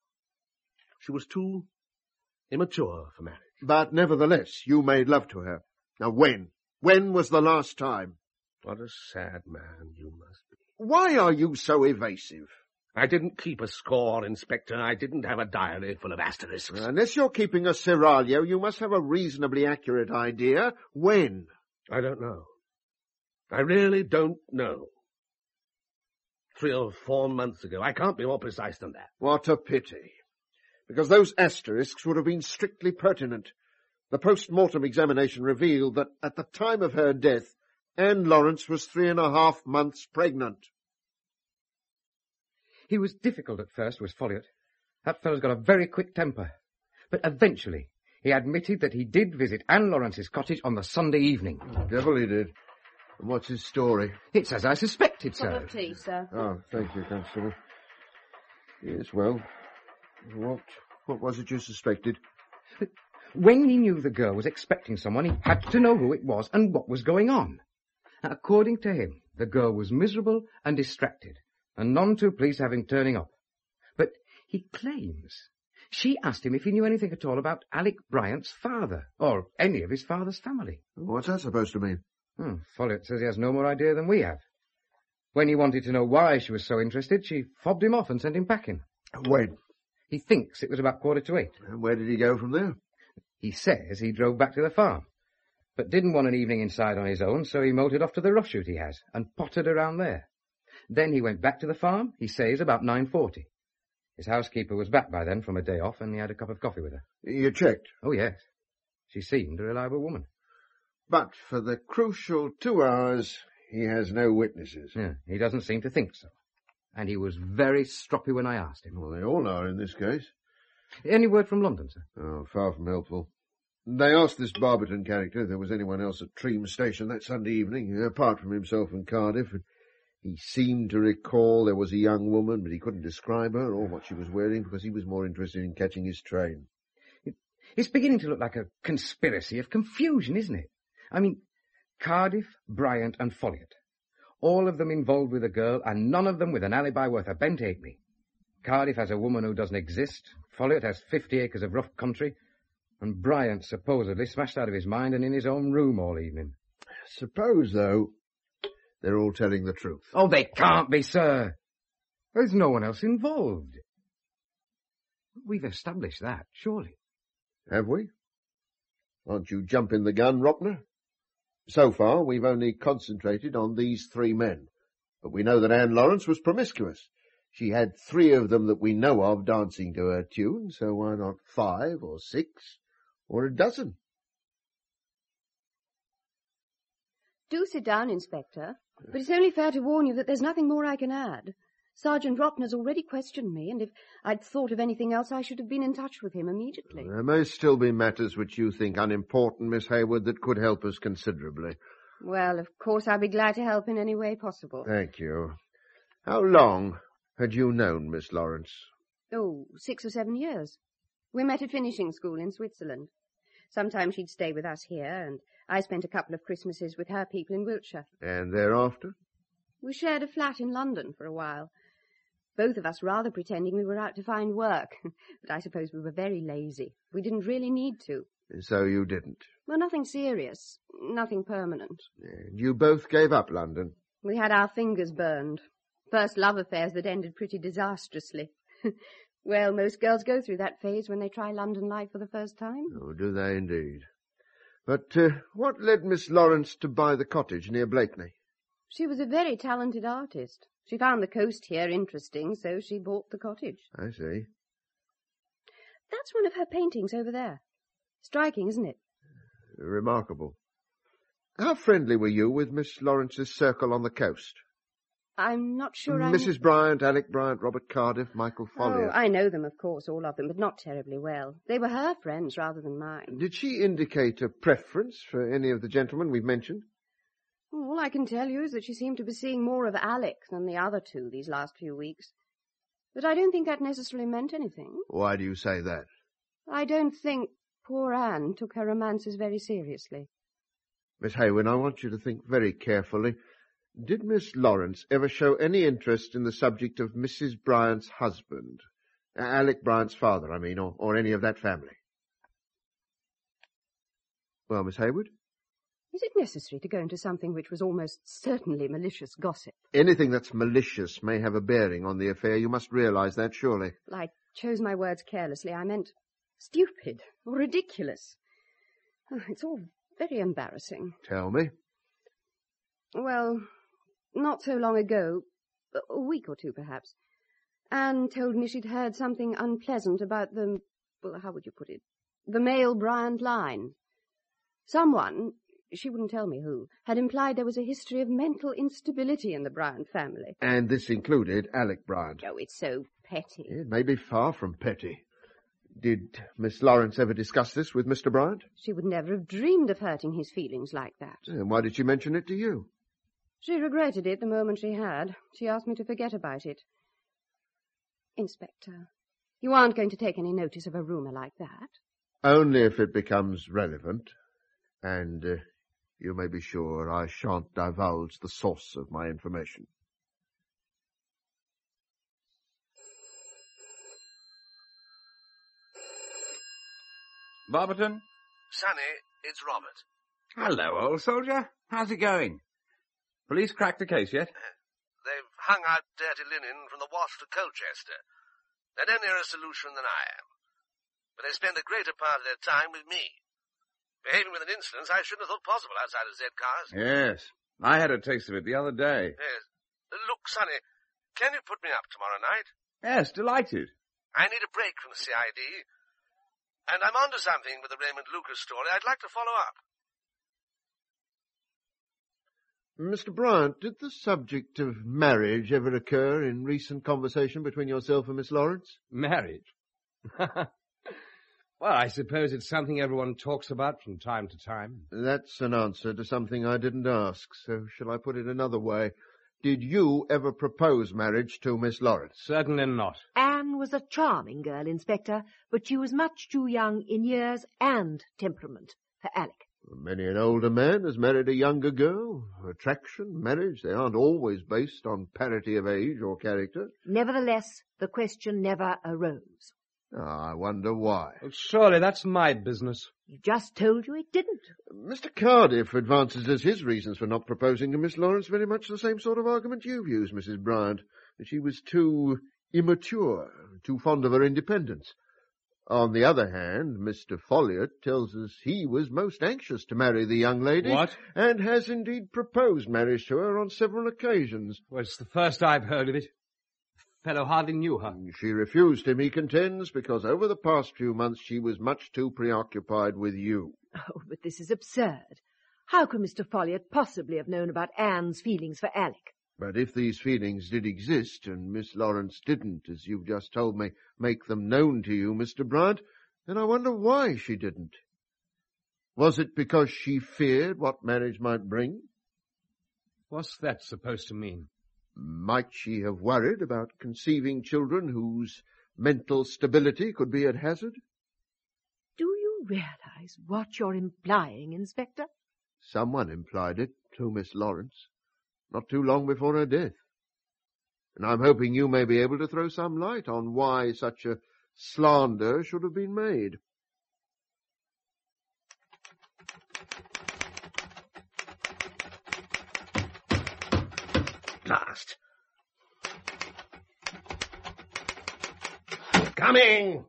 [SPEAKER 5] She was too immature for marriage.
[SPEAKER 7] But nevertheless, you made love to her. Now when? When was the last time?
[SPEAKER 5] What a sad man you must be.
[SPEAKER 7] Why are you so evasive?
[SPEAKER 5] I didn't keep a score, Inspector. I didn't have a diary full of asterisks.
[SPEAKER 7] Unless you're keeping a seraglio, you must have a reasonably accurate idea. When?
[SPEAKER 5] I don't know. I really don't know. Three or four months ago. I can't be more precise than that.
[SPEAKER 7] What a pity. Because those asterisks would have been strictly pertinent. The post-mortem examination revealed that at the time of her death, Anne Lawrence was three and a half months pregnant.
[SPEAKER 8] He was difficult at first, was Folliot. That fellow's got a very quick temper. But eventually, he admitted that he did visit Anne Lawrence's cottage on the Sunday evening.
[SPEAKER 7] Devil he did. And what's his story?
[SPEAKER 8] It's as I suspected, sir.
[SPEAKER 2] Cup of tea, sir.
[SPEAKER 7] Oh, thank you, Constable. Yes, well, what, what was it you suspected?
[SPEAKER 8] But when he knew the girl was expecting someone, he had to know who it was and what was going on. According to him, the girl was miserable and distracted, and none too pleased to have him turning up. But he claims she asked him if he knew anything at all about Alec Bryant's father, or any of his father's family.
[SPEAKER 7] What's that supposed to mean?
[SPEAKER 8] Hmm, Folliot says he has no more idea than we have. When he wanted to know why she was so interested, she fobbed him off and sent him packing.
[SPEAKER 7] When?
[SPEAKER 8] He thinks it was about quarter to eight.
[SPEAKER 7] And where did he go from there?
[SPEAKER 8] He says he drove back to the farm, but didn't want an evening inside on his own, so he motored off to the rough shoot he has, and pottered around there. Then he went back to the farm, he says, about nine forty. His housekeeper was back by then from a day off, and he had a cup of coffee with her.
[SPEAKER 7] You checked?
[SPEAKER 8] Oh, yes. She seemed a reliable woman.
[SPEAKER 7] But for the crucial two hours, he has no witnesses.
[SPEAKER 8] Yeah, he doesn't seem to think so. And he was very stroppy when I asked him.
[SPEAKER 7] Well, they all are in this case.
[SPEAKER 8] Any word from London, sir?
[SPEAKER 7] Oh, far from helpful. They asked this Barberton character if there was anyone else at Tream Station that Sunday evening, apart from himself and Cardiff. And he seemed to recall there was a young woman, but he couldn't describe her or what she was wearing because he was more interested in catching his train.
[SPEAKER 8] It's beginning to look like a conspiracy of confusion, isn't it? I mean, Cardiff, Bryant and Folliot. All of them involved with a girl, and none of them with an alibi worth a bent halfpenny. Cardiff has a woman who doesn't exist, Folliot has fifty acres of rough country, and Bryant supposedly smashed out of his mind and in his own room all evening.
[SPEAKER 7] Suppose, though, they're all telling the truth.
[SPEAKER 8] Oh, they can't be, sir. There's no one else involved. We've established that, surely.
[SPEAKER 7] Have we? Aren't you jumping the gun, Rockner? So far, we've only concentrated on these three men. But we know that Anne Lawrence was promiscuous. She had three of them that we know of dancing to her tune, so why not five or six or a dozen?
[SPEAKER 2] Do sit down, Inspector. But it's only fair to warn you that there's nothing more I can add. Sergeant Rottner's already questioned me, and if I'd thought of anything else, I should have been in touch with him immediately.
[SPEAKER 7] There may still be matters which you think unimportant, Miss Hayward, that could help us considerably.
[SPEAKER 2] Well, of course, I'll be glad to help in any way possible.
[SPEAKER 7] Thank you. How long had you known Miss Lawrence?
[SPEAKER 2] Oh, six or seven years. We met at finishing school in Switzerland. Sometimes she'd stay with us here, and I spent a couple of Christmases with her people in Wiltshire.
[SPEAKER 7] And thereafter?
[SPEAKER 2] We shared a flat in London for a while. Both of us rather pretending we were out to find work. But I suppose we were very lazy. We didn't really need to.
[SPEAKER 7] So you didn't?
[SPEAKER 2] Well, nothing serious. Nothing permanent.
[SPEAKER 7] And you both gave up London?
[SPEAKER 2] We had our fingers burned. First love affairs that ended pretty disastrously. Well, most girls go through that phase when they try London life for the first time.
[SPEAKER 7] Oh, do they indeed? But uh, what led Miss Lawrence to buy the cottage near Blakeney?
[SPEAKER 2] She was a very talented artist. She found the coast here interesting, so she bought the cottage.
[SPEAKER 7] I see.
[SPEAKER 2] That's one of her paintings over there. Striking, isn't it?
[SPEAKER 7] Remarkable. How friendly were you with Miss Lawrence's circle on the coast?
[SPEAKER 2] I'm not sure I...
[SPEAKER 7] Missus Bryant, Alec Bryant, Robert Cardiff, Michael Folliot.
[SPEAKER 2] Oh, I know them, of course, all of them, but not terribly well. They were her friends rather than mine.
[SPEAKER 7] Did she indicate a preference for any of the gentlemen we've mentioned?
[SPEAKER 2] All I can tell you is that she seemed to be seeing more of Alec than the other two these last few weeks. But I don't think that necessarily meant anything.
[SPEAKER 7] Why do you say that?
[SPEAKER 2] I don't think poor Anne took her romances very seriously.
[SPEAKER 7] Miss Hayward, I want you to think very carefully. Did Miss Lawrence ever show any interest in the subject of Missus Bryant's husband? Alec Bryant's father, I mean, or, or any of that family? Well, Miss Hayward?
[SPEAKER 2] Is it necessary to go into something which was almost certainly malicious gossip?
[SPEAKER 7] Anything that's malicious may have a bearing on the affair. You must realize that, surely.
[SPEAKER 2] I chose my words carelessly. I meant stupid or ridiculous. Oh, it's all very embarrassing.
[SPEAKER 7] Tell me.
[SPEAKER 2] Well, not so long ago, a week or two perhaps, Anne told me she'd heard something unpleasant about the, well, how would you put it, the male Bryant line. Someone, she wouldn't tell me who, had implied there was a history of mental instability in the Bryant family.
[SPEAKER 7] And this included Alec Bryant.
[SPEAKER 2] Oh, it's so petty.
[SPEAKER 7] It may be far from petty. Did Miss Lawrence ever discuss this with Mister Bryant?
[SPEAKER 2] She would never have dreamed of hurting his feelings like that.
[SPEAKER 7] And why did she mention it to you?
[SPEAKER 2] She regretted it the moment she had. She asked me to forget about it. Inspector, you aren't going to take any notice of a rumour like that?
[SPEAKER 7] Only if it becomes relevant. And uh, you may be sure I shan't divulge the source of my information.
[SPEAKER 13] Barberton?
[SPEAKER 6] Sonny, it's Robert.
[SPEAKER 13] Hello, old soldier. How's it going? Police cracked the case yet?
[SPEAKER 6] Uh,
[SPEAKER 5] hung out dirty linen from the Wash to Colchester. They're no nearer a solution than I am. But they spend the greater part of their time with me. Behaving with an insolence I shouldn't have thought possible outside of Z cars.
[SPEAKER 13] Yes, I had a taste of it the other day.
[SPEAKER 5] Yes. Look, Sonny, can you put me up tomorrow night?
[SPEAKER 13] Yes, delighted.
[SPEAKER 5] I need a break from the C I D. And I'm onto something with the Raymond Lucas story I'd like to follow up.
[SPEAKER 7] Mister Bryant, did the subject of marriage ever occur in recent conversation between yourself and Miss Lawrence?
[SPEAKER 11] Marriage? Well, I suppose it's something everyone talks about from time to time.
[SPEAKER 7] That's an answer to something I didn't ask, so shall I put it another way? Did you ever propose marriage to Miss Lawrence?
[SPEAKER 11] Certainly not.
[SPEAKER 10] Anne was a charming girl, Inspector, but she was much too young in years and temperament for Alec.
[SPEAKER 7] Many an older man has married a younger girl. Attraction, marriage, they aren't always based on parity of age or character.
[SPEAKER 10] Nevertheless, the question never arose.
[SPEAKER 7] I wonder why.
[SPEAKER 11] Well, surely that's my business.
[SPEAKER 10] He just told you it didn't.
[SPEAKER 7] Mister Cardiff advances as his reasons for not proposing to Miss Lawrence very much the same sort of argument you've used, Missus Bryant, that she was too immature, too fond of her independence. On the other hand, Mister Folliot tells us he was most anxious to marry the young lady.
[SPEAKER 11] What?
[SPEAKER 7] And has indeed proposed marriage to her on several occasions.
[SPEAKER 11] Well, it's the first I've heard of it. The fellow hardly knew her.
[SPEAKER 7] She refused him, he contends, because over the past few months she was much too preoccupied with you.
[SPEAKER 10] Oh, but this is absurd. How could Mister Folliot possibly have known about Anne's feelings for Alec?
[SPEAKER 7] But if these feelings did exist, and Miss Lawrence didn't, as you've just told me, make them known to you, Mister Bryant, then I wonder why she didn't. Was it because she feared what marriage might bring?
[SPEAKER 11] What's that supposed to mean?
[SPEAKER 7] Might she have worried about conceiving children whose mental stability could be at hazard?
[SPEAKER 10] Do you realize what you're implying, Inspector?
[SPEAKER 7] Someone implied it to Miss Lawrence, not too long before her death. And I'm hoping you may be able to throw some light on why such a slander should have been made.
[SPEAKER 5] Last. Coming!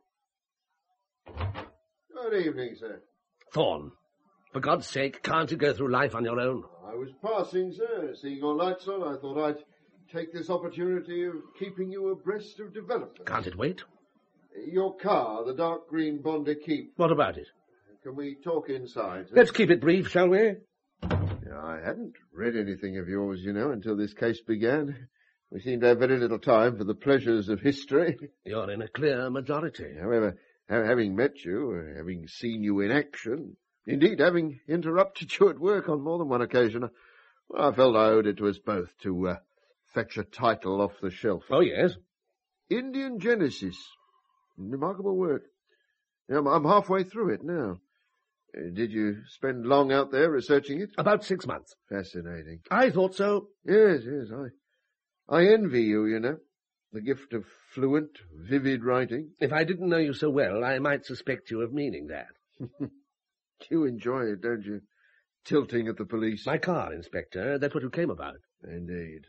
[SPEAKER 7] Good evening, sir.
[SPEAKER 5] Thorne, for God's sake, can't you go through life on your own?
[SPEAKER 7] I was passing, sir. Seeing your lights on, I thought I'd take this opportunity of keeping you abreast of developments.
[SPEAKER 5] Can't it wait?
[SPEAKER 7] Your car, the dark green Bondi Keep.
[SPEAKER 5] What about it?
[SPEAKER 7] Can we talk inside, sir?
[SPEAKER 5] Let's keep it brief, shall we?
[SPEAKER 7] I hadn't read anything of yours, you know, until this case began. We seem to have very little time for the pleasures of history.
[SPEAKER 5] You're in a clear majority.
[SPEAKER 7] However, ha- having met you, uh, having seen you in action, indeed having interrupted you at work on more than one occasion, well, I felt I owed it to us both to uh, fetch a title off the shelf.
[SPEAKER 5] Oh, yes?
[SPEAKER 7] Indian Genesis. Remarkable work. I'm, I'm halfway through it now. Uh, did you spend long out there researching it?
[SPEAKER 5] About six months.
[SPEAKER 7] Fascinating.
[SPEAKER 5] I thought so.
[SPEAKER 7] Yes, yes, I, I envy you, you know. The gift of fluent, vivid writing.
[SPEAKER 5] If I didn't know you so well, I might suspect you of meaning that.
[SPEAKER 7] You enjoy it, don't you? Tilting at the police.
[SPEAKER 5] My car, Inspector. That's what you came about.
[SPEAKER 7] Indeed.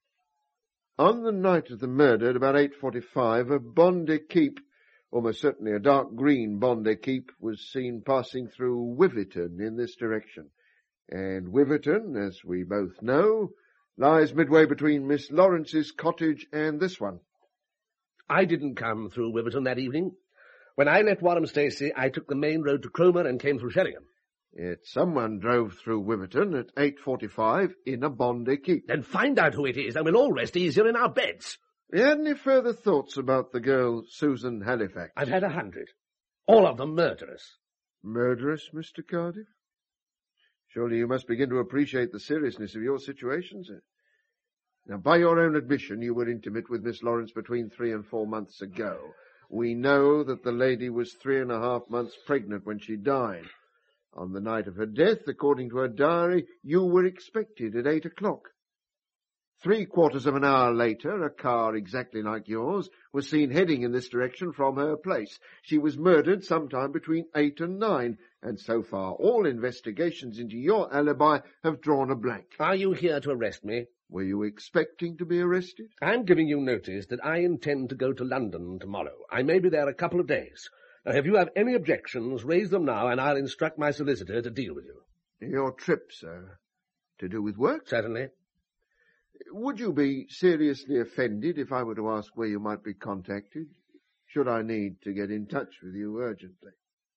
[SPEAKER 7] On the night of the murder, at about eight forty-five, a Bondi Keep, almost certainly a dark green Bondi Keep, was seen passing through Wiverton in this direction. And Wiverton, as we both know, lies midway between Miss Lawrence's cottage and this one.
[SPEAKER 5] I didn't come through Wiverton that evening. When I left Warham Stacey, I took the main road to Cromer and came through Sheringham.
[SPEAKER 7] Yet someone drove through Wiverton at eight forty-five in a Bondi Keep.
[SPEAKER 5] Then find out who it is, and we'll all rest easier in our beds.
[SPEAKER 7] You had any further thoughts about the girl, Susan Halifax?
[SPEAKER 5] I've had a hundred. All of them murderous.
[SPEAKER 7] Murderous, Mister Cardiff? Surely you must begin to appreciate the seriousness of your situation, sir. Now, by your own admission, you were intimate with Miss Lawrence between three and four months ago. We know that the lady was three and a half months pregnant when she died. On the night of her death, according to her diary, you were expected at eight o'clock. Three quarters of an hour later, a car exactly like yours was seen heading in this direction from her place. She was murdered sometime between eight and nine, and so far all investigations into your alibi have drawn a blank.
[SPEAKER 5] Are you here to arrest me?
[SPEAKER 7] Were you expecting to be arrested?
[SPEAKER 5] I'm giving you notice that I intend to go to London tomorrow. I may be there a couple of days. Now, if you have any objections, raise them now, and I'll instruct my solicitor to deal with you.
[SPEAKER 7] Your trip, sir, to do with work?
[SPEAKER 5] Certainly.
[SPEAKER 7] Would you be seriously offended if I were to ask where you might be contacted, should I need to get in touch with you urgently?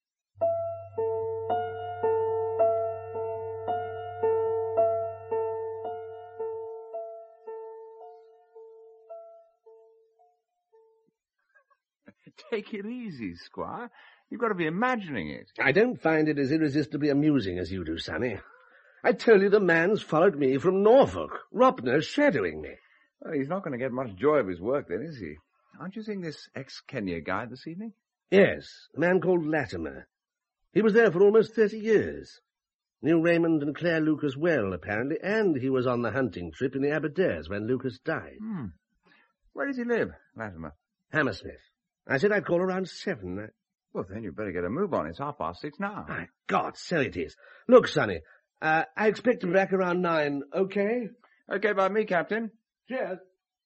[SPEAKER 13] Take it easy, Squire. You've got to be imagining it.
[SPEAKER 5] I don't find it as irresistibly amusing as you do, Sonny. I tell you the man's followed me from Norfolk. Ropner's shadowing me.
[SPEAKER 13] Well, he's not going to get much joy of his work then, is he? Aren't you seeing this ex-Kenya guy this evening?
[SPEAKER 5] Yes, a man called Latimer. He was there for almost thirty years. Knew Raymond and Claire Lucas well, apparently, and he was on the hunting trip in the Aberdares when Lucas died.
[SPEAKER 13] Hmm. Where does he live, Latimer?
[SPEAKER 5] Hammersmith. I said I'd call around seven. I...
[SPEAKER 13] Well, then you'd better get a move on. It's half past six now.
[SPEAKER 5] My God, so it is. Look, Sonny, uh, I expect to be back around nine, okay?
[SPEAKER 13] Okay by me, Captain.
[SPEAKER 5] Cheers.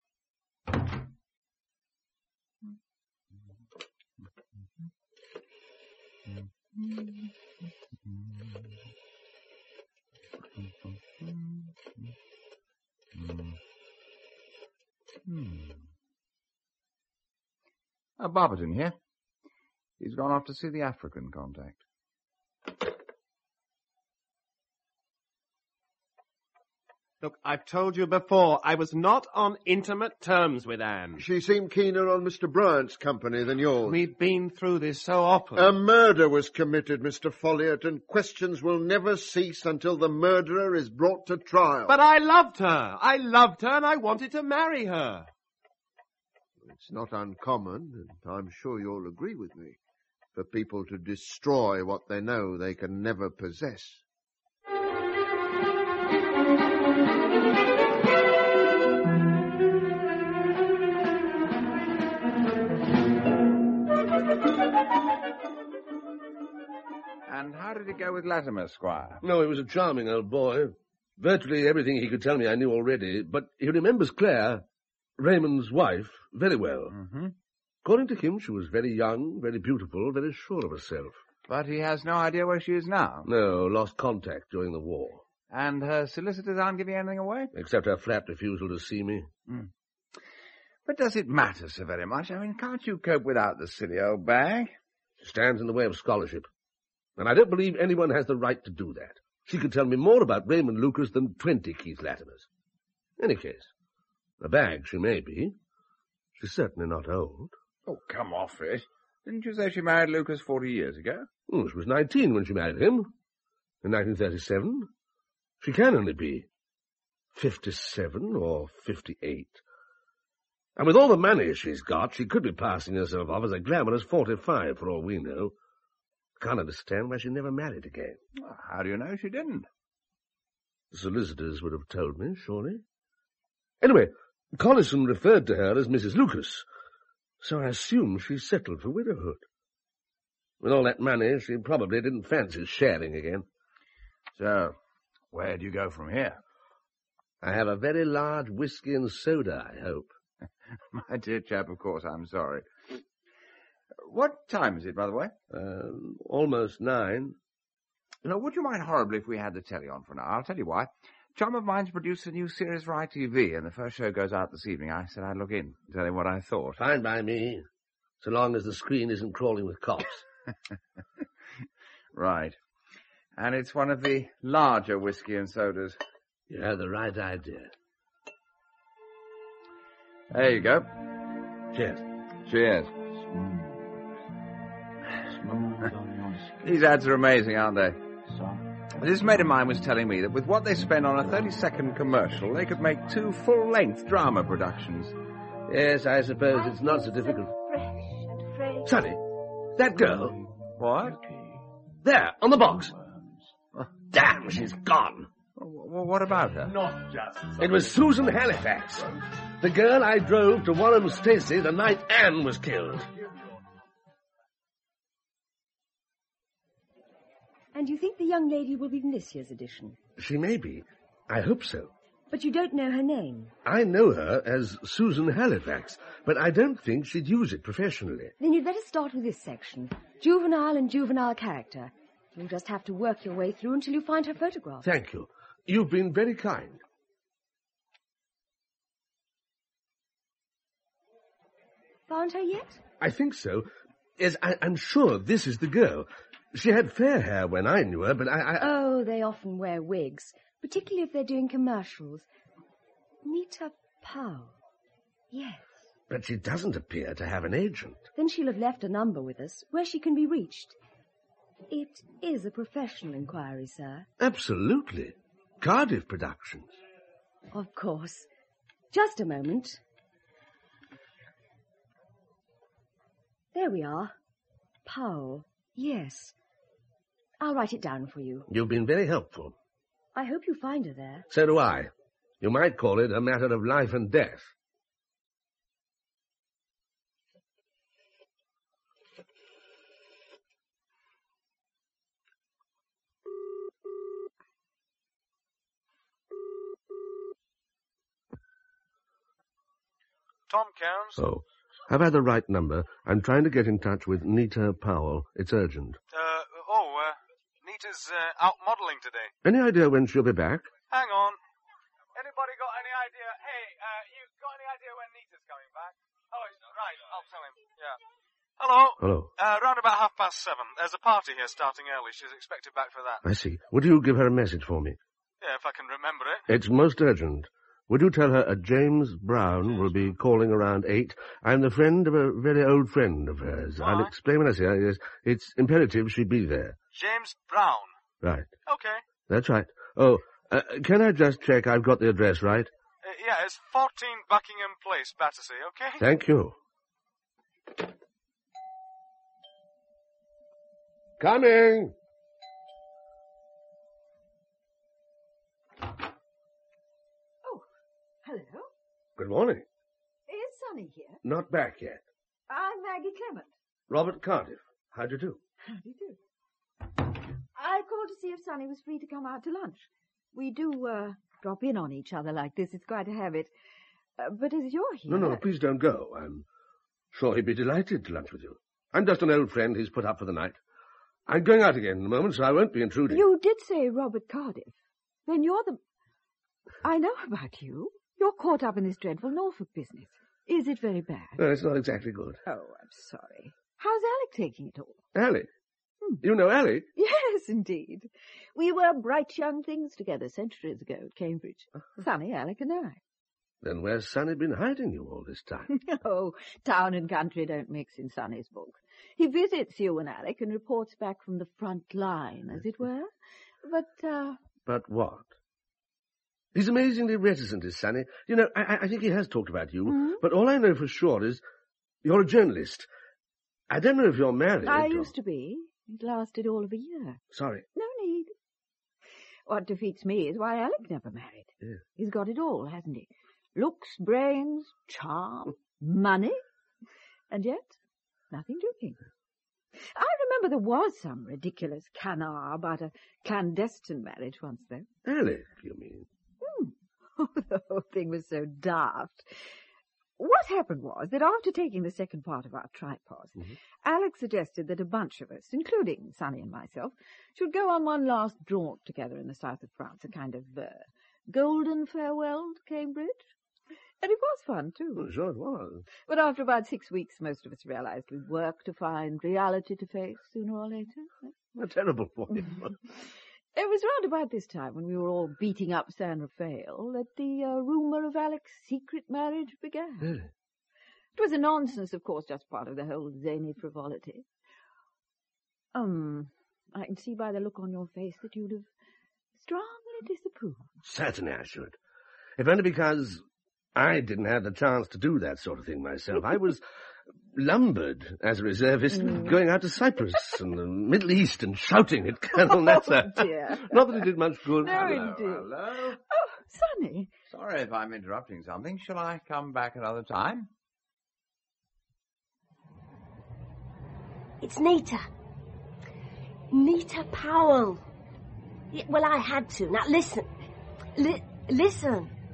[SPEAKER 13] Hmm. Uh, Barberton here. He's gone off to see the African contact.
[SPEAKER 12] Look, I've told you before, I was not on intimate terms with Anne.
[SPEAKER 7] She seemed keener on Mister Bryant's company than yours.
[SPEAKER 12] We've been through this so often.
[SPEAKER 7] A murder was committed, Mister Folliot, and questions will never cease until the murderer is brought to trial.
[SPEAKER 12] But I loved her. I loved her and I wanted to marry her.
[SPEAKER 7] It's not uncommon, and I'm sure you'll agree with me, for people to destroy what they know they can never possess.
[SPEAKER 13] And how did it go with Latimer, Squire?
[SPEAKER 5] No, he was a charming old boy. Virtually everything he could tell me I knew already, but he remembers Claire, Raymond's wife, very well.
[SPEAKER 13] Mm-hmm.
[SPEAKER 5] According to him, she was very young, very beautiful, very sure of herself.
[SPEAKER 13] But he has no idea where she is now?
[SPEAKER 5] No, lost contact during the war.
[SPEAKER 13] And her solicitors aren't giving anything away?
[SPEAKER 5] Except her flat refusal to see me.
[SPEAKER 13] Mm. But does it matter so very much? I mean, can't you cope without the silly old bag?
[SPEAKER 5] She stands in the way of scholarship. And I don't believe anyone has the right to do that. She could tell me more about Raymond Lucas than twenty Keith Latimers. In any case, a bag she may be. She's certainly not old.
[SPEAKER 13] Oh, come off it. Didn't you say she married Lucas forty years ago?
[SPEAKER 5] Oh, she was nineteen when she married him. In nineteen thirty-seven. She can only be fifty-seven or fifty-eight. And with all the money she's got, she could be passing herself off as a glamorous forty-five, for all we know. Can't understand why she never married again.
[SPEAKER 13] Well, how do you know she didn't?
[SPEAKER 5] The solicitors would have told me, surely. Anyway, Collison referred to her as Missus Lucas, so I assume she's settled for widowhood. With all that money, she probably didn't fancy sharing again.
[SPEAKER 13] So, where do you go from here?
[SPEAKER 5] I have a very large whiskey and soda, I hope.
[SPEAKER 13] My dear chap, of course, I'm sorry. What time is it, by the way?
[SPEAKER 5] Uh, almost nine.
[SPEAKER 13] Now, would you mind horribly if we had the telly on for an hour? I'll tell you why. Chum of mine's produced a new series for I T V, and the first show goes out this evening. I said I'd look in and tell him what I thought.
[SPEAKER 5] Fine by me, so long as the screen isn't crawling with cops.
[SPEAKER 13] Right. And it's one of the larger whiskey and sodas.
[SPEAKER 5] You have the right idea.
[SPEAKER 13] There you go.
[SPEAKER 5] Cheers.
[SPEAKER 13] Cheers. These ads are amazing, aren't they? This mate of mine was telling me that with what they spend on a thirty-second commercial, they could make two full-length drama productions.
[SPEAKER 5] Yes, I suppose it's not so difficult. Sonny, that girl.
[SPEAKER 13] What?
[SPEAKER 5] There, on the box. Oh, damn, she's gone.
[SPEAKER 13] Well, what about her?
[SPEAKER 9] Not just...
[SPEAKER 5] It was Susan Halifax, the girl I drove to Warren Stacy the night Anne was killed.
[SPEAKER 2] And you think the young lady will be in this year's edition?
[SPEAKER 5] She may be. I hope so.
[SPEAKER 14] But you don't know her name?
[SPEAKER 5] I know her as Susan Halifax, but I don't think she'd use it professionally.
[SPEAKER 14] Then you'd better start with this section. Juvenile and juvenile character. You'll just have to work your way through until you find her photograph.
[SPEAKER 5] Thank you. You've been very kind.
[SPEAKER 14] Found her yet?
[SPEAKER 5] I think so. Yes, I, I'm sure this is the girl. She had fair hair when I knew her, but I... I...
[SPEAKER 14] Oh, they often wear wigs, particularly if they're doing commercials. Nita Powell. Yes.
[SPEAKER 5] But she doesn't appear to have an agent.
[SPEAKER 14] Then she'll have left a number with us, where she can be reached. It is a professional inquiry, sir.
[SPEAKER 5] Absolutely. Cardiff Productions.
[SPEAKER 14] Of course. Just a moment. There we are. Powell. Yes. I'll write it down for you.
[SPEAKER 5] You've been very helpful.
[SPEAKER 14] I hope you find her there.
[SPEAKER 5] So do I. You might call it a matter of life and death.
[SPEAKER 15] Tom Cairns?
[SPEAKER 5] Oh, have I the right number? I'm trying to get in touch with Nita Powell. It's urgent.
[SPEAKER 15] Uh, oh, uh, Nita's uh, out modelling today.
[SPEAKER 5] Any idea when she'll be back?
[SPEAKER 15] Hang on. Anybody got any idea? Hey, uh, you got any idea when Nita's coming back? Oh, it's right. I'll tell him. Yeah. Hello.
[SPEAKER 5] Hello.
[SPEAKER 15] Uh, round about half past seven. There's a party here starting early. She's expected back for that.
[SPEAKER 5] I see. Would you give her a message for me?
[SPEAKER 15] Yeah, if I can remember it.
[SPEAKER 5] It's most urgent. Would you tell her a James Brown will be calling around eight? I'm the friend of a very old friend of hers.
[SPEAKER 15] All
[SPEAKER 5] I'll
[SPEAKER 15] right.
[SPEAKER 5] explain when I see her. Yes, it's imperative she be there.
[SPEAKER 15] James Brown.
[SPEAKER 5] Right.
[SPEAKER 15] Okay.
[SPEAKER 5] That's right. Oh, uh, can I just check I've got the address right?
[SPEAKER 15] Uh, yeah, it's fourteen Buckingham Place, Battersea, okay?
[SPEAKER 5] Thank you. Coming!
[SPEAKER 16] Hello.
[SPEAKER 5] Good morning.
[SPEAKER 16] Is Sonny here?
[SPEAKER 5] Not back yet.
[SPEAKER 16] I'm Maggie Clement.
[SPEAKER 5] Robert Cardiff. How do you do?
[SPEAKER 16] How do you do? I called to see if Sonny was free to come out to lunch. We do, uh, drop in on each other like this. It's quite a habit. Uh, but as you're here...
[SPEAKER 5] No, no, please don't go. I'm sure he'd be delighted to lunch with you. I'm just an old friend he's put up for the night. I'm going out again in a moment, so I won't be intruding.
[SPEAKER 16] You did say Robert Cardiff. Then you're the... I know about you. You're caught up in this dreadful Norfolk business. Is it very bad?
[SPEAKER 5] No, it's not exactly good.
[SPEAKER 16] Oh, I'm sorry. How's Alec taking it all?
[SPEAKER 5] Alec? Hmm. You know Alec?
[SPEAKER 16] Yes, indeed. We were bright young things together centuries ago at Cambridge. Sonny, Alec and I.
[SPEAKER 5] Then where's Sonny been hiding you all this time?
[SPEAKER 16] Oh, town and country don't mix in Sonny's book. He visits you and Alec and reports back from the front line, as it were. But, uh...
[SPEAKER 5] But what? He's amazingly reticent, is Sonny. You know, I, I think he has talked about you,
[SPEAKER 16] mm-hmm.
[SPEAKER 5] but all I know for sure is you're a journalist. I don't know if you're married.
[SPEAKER 16] I
[SPEAKER 5] or...
[SPEAKER 16] used to be. It lasted all of a year.
[SPEAKER 5] Sorry.
[SPEAKER 16] No need. What defeats me is why Alec never married.
[SPEAKER 5] Yeah.
[SPEAKER 16] He's got it all, hasn't he? Looks, brains, charm, money, and yet nothing doing. I remember there was some ridiculous canard about a clandestine marriage once, though.
[SPEAKER 5] Alec, you mean?
[SPEAKER 16] Oh, the whole thing was so daft. What happened was that after taking the second part of our tripod, mm-hmm. Alex suggested that a bunch of us, including Sonny and myself, should go on one last jaunt together in the south of France, a kind of uh, golden farewell to Cambridge. And it was fun, too.
[SPEAKER 5] Well, sure it was.
[SPEAKER 16] But after about six weeks, most of us realized we'd work to find reality to face sooner or later.
[SPEAKER 5] A terrible point.
[SPEAKER 16] It was round about this time, when we were all beating up San Rafael, that the uh, rumour of Alec's secret marriage began.
[SPEAKER 5] Really?
[SPEAKER 16] It was a nonsense, of course, just part of the whole zany frivolity. Um, I can see by the look on your face that you'd have strongly disapproved.
[SPEAKER 5] Certainly I should. If only because I didn't have the chance to do that sort of thing myself. I was lumbered as a reservist, mm. going out to Cyprus and the Middle East and shouting at Colonel Nasser.
[SPEAKER 16] Oh, dear.
[SPEAKER 5] Not that it did much good.
[SPEAKER 16] No,
[SPEAKER 13] hello,
[SPEAKER 16] indeed.
[SPEAKER 13] hello.
[SPEAKER 16] Oh, Sonny.
[SPEAKER 13] Sorry if I'm interrupting something. Shall I come back another time?
[SPEAKER 14] It's Nita. Nita Powell. Yeah, well, I had to. Now, listen. Li- listen.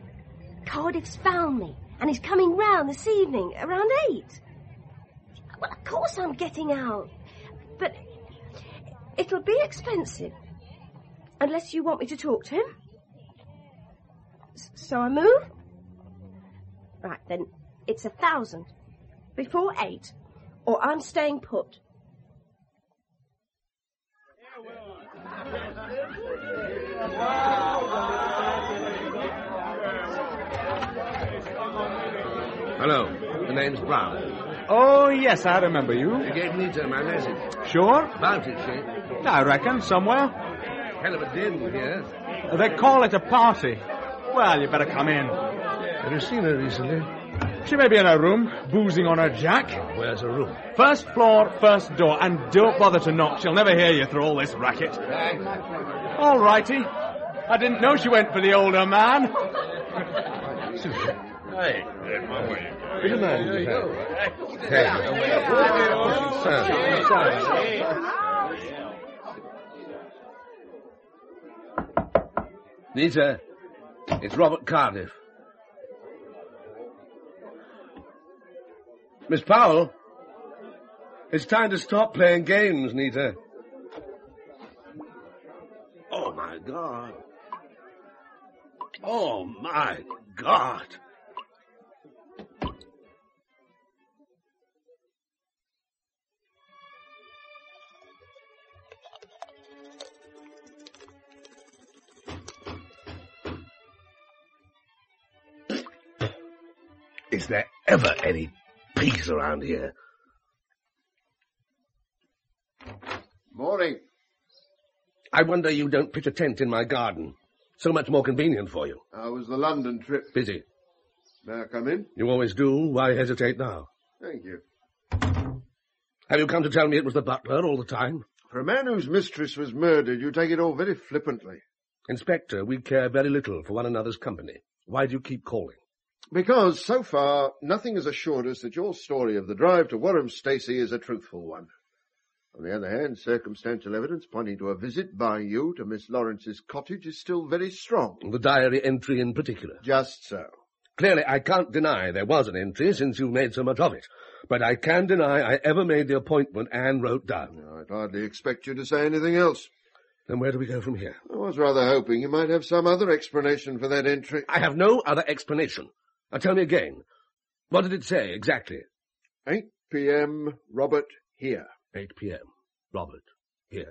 [SPEAKER 17] Cardiff's found me, and he's coming round this evening, around eight. Well, of course I'm getting out, but it'll be expensive, unless you want me to talk to him. S- so I move? Right, then, it's a thousand, before eight, or I'm staying put.
[SPEAKER 5] Hello, the name's Brown.
[SPEAKER 15] Oh, yes, I remember you.
[SPEAKER 5] You gave Nita my message.
[SPEAKER 15] Sure?
[SPEAKER 5] About it, she.
[SPEAKER 15] I reckon, somewhere.
[SPEAKER 5] Hell of a din here.
[SPEAKER 15] They call it a party. Well, you better come in.
[SPEAKER 5] Have you seen her recently?
[SPEAKER 15] She may be in her room, boozing on her jack.
[SPEAKER 5] Where's her room?
[SPEAKER 15] First floor, first door, and don't bother to knock. She'll never hear you through all this racket. All righty. I didn't know she went for the older man.
[SPEAKER 5] Hey, would you mind? Hey. Nita, it's Robert Cardiff. Miss Powell, it's time to stop playing games, Nita. Oh, my God. Oh, my God. Is there ever any peace around here?
[SPEAKER 7] Morning.
[SPEAKER 5] I wonder you don't pitch a tent in my garden. So much more convenient for you.
[SPEAKER 7] How was the London trip?
[SPEAKER 5] Busy.
[SPEAKER 7] May I come in?
[SPEAKER 5] You always do. Why hesitate now?
[SPEAKER 7] Thank you.
[SPEAKER 5] Have you come to tell me it was the butler all the time?
[SPEAKER 7] For a man whose mistress was murdered, you take it all very flippantly.
[SPEAKER 5] Inspector, we care very little for one another's company. Why do you keep calling?
[SPEAKER 7] Because, so far, nothing has assured us that your story of the drive to Warham Stacey is a truthful one. On the other hand, circumstantial evidence pointing to a visit by you to Miss Lawrence's cottage is still very strong.
[SPEAKER 5] The diary entry in particular?
[SPEAKER 7] Just so.
[SPEAKER 5] Clearly, I can't deny there was an entry, since you made so much of it. But I can deny I ever made the appointment Anne wrote down.
[SPEAKER 7] No, I'd hardly expect you to say anything else.
[SPEAKER 5] Then where do we go from here?
[SPEAKER 7] I was rather hoping you might have some other explanation for that entry.
[SPEAKER 5] I have no other explanation. Now tell me again. What did it say, exactly?
[SPEAKER 7] eight p.m., Robert, here.
[SPEAKER 5] eight p.m., Robert, here.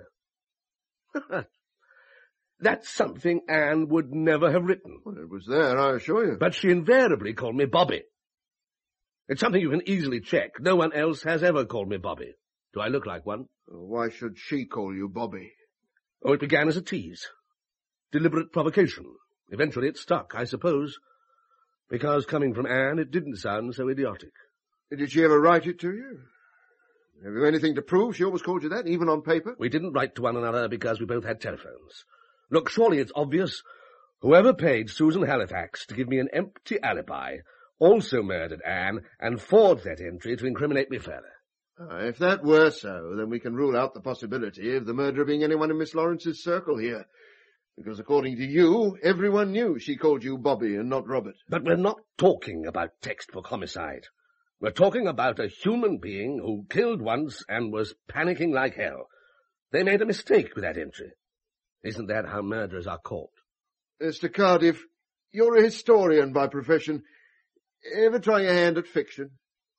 [SPEAKER 5] That's something Anne would never have written.
[SPEAKER 7] Well, it was there, I assure you.
[SPEAKER 5] But she invariably called me Bobby. It's something you can easily check. No one else has ever called me Bobby. Do I look like one?
[SPEAKER 7] Why should she call you Bobby?
[SPEAKER 5] Oh, it began as a tease. Deliberate provocation. Eventually it stuck, I suppose. Because coming from Anne, it didn't sound so idiotic.
[SPEAKER 7] Did she ever write it to you? Have you anything to prove she always called you that, even on paper?
[SPEAKER 5] We didn't write to one another because we both had telephones. Look, surely it's obvious. Whoever paid Susan Halifax to give me an empty alibi also murdered Anne and forged that entry to incriminate me further.
[SPEAKER 7] Ah, if that were so, then we can rule out the possibility of the murderer being anyone in Miss Lawrence's circle here. Because according to you, everyone knew she called you Bobby and not Robert.
[SPEAKER 5] But we're not talking about textbook homicide. We're talking about a human being who killed once and was panicking like hell. They made a mistake with that entry. Isn't that how murderers are caught?
[SPEAKER 7] Mister Cardiff, you're a historian by profession. Ever try your hand at fiction?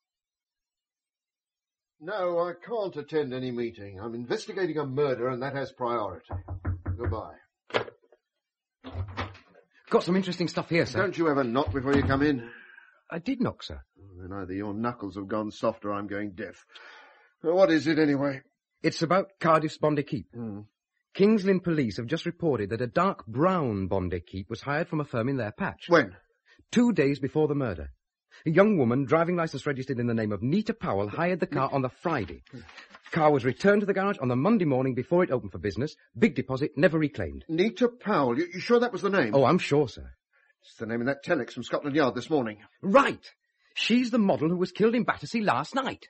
[SPEAKER 7] No, I can't attend any meeting. I'm investigating a murder, and that has priority. Goodbye.
[SPEAKER 8] Got some interesting stuff here, sir.
[SPEAKER 7] Don't you ever knock before you come in?
[SPEAKER 8] I did knock, sir.
[SPEAKER 7] Then either your knuckles have gone soft or I'm going deaf. What is it, anyway?
[SPEAKER 8] It's about Cardiff's Bondi Keep.
[SPEAKER 7] Hmm.
[SPEAKER 8] Kings Lynn police have just reported that a dark brown Bondi Keep was hired from a firm in their patch.
[SPEAKER 7] When?
[SPEAKER 8] Two days before the murder. A young woman, driving licence registered in the name of Nita Powell, hired the car on the Friday. Car was returned to the garage on the Monday morning before it opened for business. Big deposit, never reclaimed.
[SPEAKER 7] Nita Powell? You, you sure that was the name?
[SPEAKER 8] Oh, I'm sure, sir.
[SPEAKER 7] It's the name in that telex from Scotland Yard this morning.
[SPEAKER 8] Right! She's the model who was killed in Battersea last night.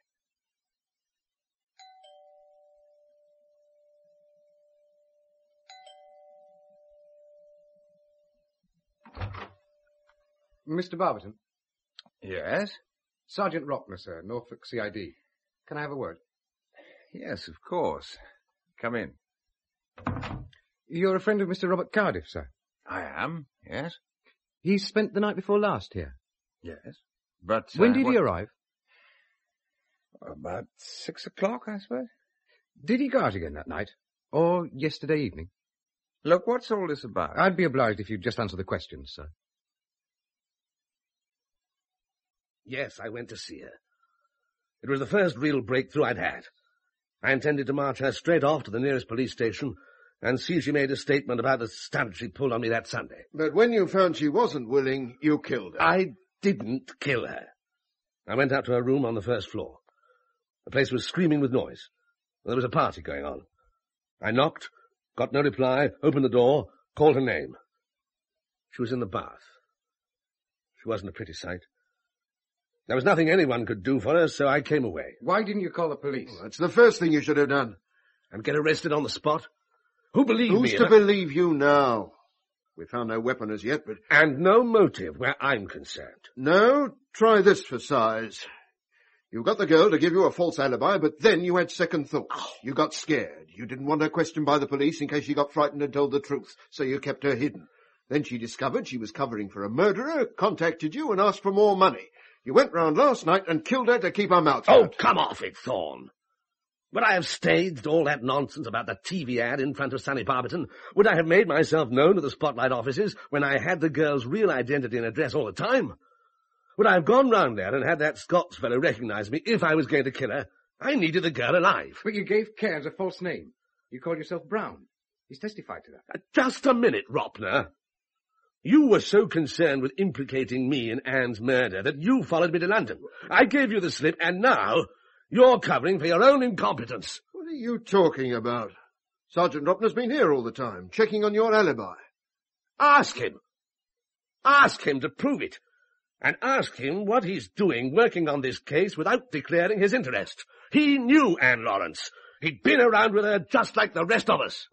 [SPEAKER 8] Mister Barberton?
[SPEAKER 13] Yes?
[SPEAKER 8] Sergeant Rockner, sir, Norfolk C I D. Can I have a word?
[SPEAKER 13] Yes, of course. Come in.
[SPEAKER 8] You're a friend of Mister Robert Cardiff, sir?
[SPEAKER 13] I am, yes.
[SPEAKER 8] He spent the night before last here?
[SPEAKER 13] Yes. But...
[SPEAKER 8] When
[SPEAKER 13] uh,
[SPEAKER 8] did
[SPEAKER 13] what...
[SPEAKER 8] he arrive?
[SPEAKER 13] About six o'clock, I suppose.
[SPEAKER 8] Did he go out again that night? Or yesterday evening?
[SPEAKER 13] Look, what's all this about?
[SPEAKER 8] I'd be obliged if you'd just answer the questions, sir.
[SPEAKER 5] Yes, I went to see her. It was the first real breakthrough I'd had. I intended to march her straight off to the nearest police station and see if she made a statement about the stunt she pulled on me that Sunday.
[SPEAKER 7] But when you found she wasn't willing, you killed her.
[SPEAKER 5] I didn't kill her. I went out to her room on the first floor. The place was screaming with noise. There was a party going on. I knocked, got no reply, opened the door, called her name. She was in the bath. She wasn't a pretty sight. There was nothing anyone could do for her, so I came away.
[SPEAKER 8] Why didn't you call the police?
[SPEAKER 7] Well, that's the first thing you should have done.
[SPEAKER 5] And get arrested on the spot? Who believed
[SPEAKER 7] Who's
[SPEAKER 5] me?
[SPEAKER 7] Who's to believe you now? We found no weapon as yet, but...
[SPEAKER 5] And no motive where I'm concerned.
[SPEAKER 7] No, try this for size. You got the girl to give you a false alibi, but then you had second thoughts. Oh. You got scared. You didn't want her questioned by the police in case she got frightened and told the truth, so you kept her hidden. Then she discovered she was covering for a murderer, contacted you and asked for more money. You went round last night and killed her to keep her mouth shut.
[SPEAKER 5] Oh, come off it, Thorne. Would I have staged all that nonsense about the T V ad in front of Sonny Barberton? Would I have made myself known to the Spotlight offices when I had the girl's real identity and address all the time? Would I have gone round there and had that Scots fellow recognize me if I was going to kill her? I needed the girl alive.
[SPEAKER 8] But you gave Cairns a false name. You called yourself Brown. He's testified to that.
[SPEAKER 5] Uh, just a minute, Ropner. You were so concerned with implicating me in Anne's murder that you followed me to London. I gave you the slip, and now you're covering for your own incompetence.
[SPEAKER 7] What are you talking about? Sergeant Ropner's been here all the time, checking on your alibi.
[SPEAKER 5] Ask him. Ask him to prove it. And ask him what he's doing working on this case without declaring his interest. He knew Anne Lawrence. He'd been around with her just like the rest of us.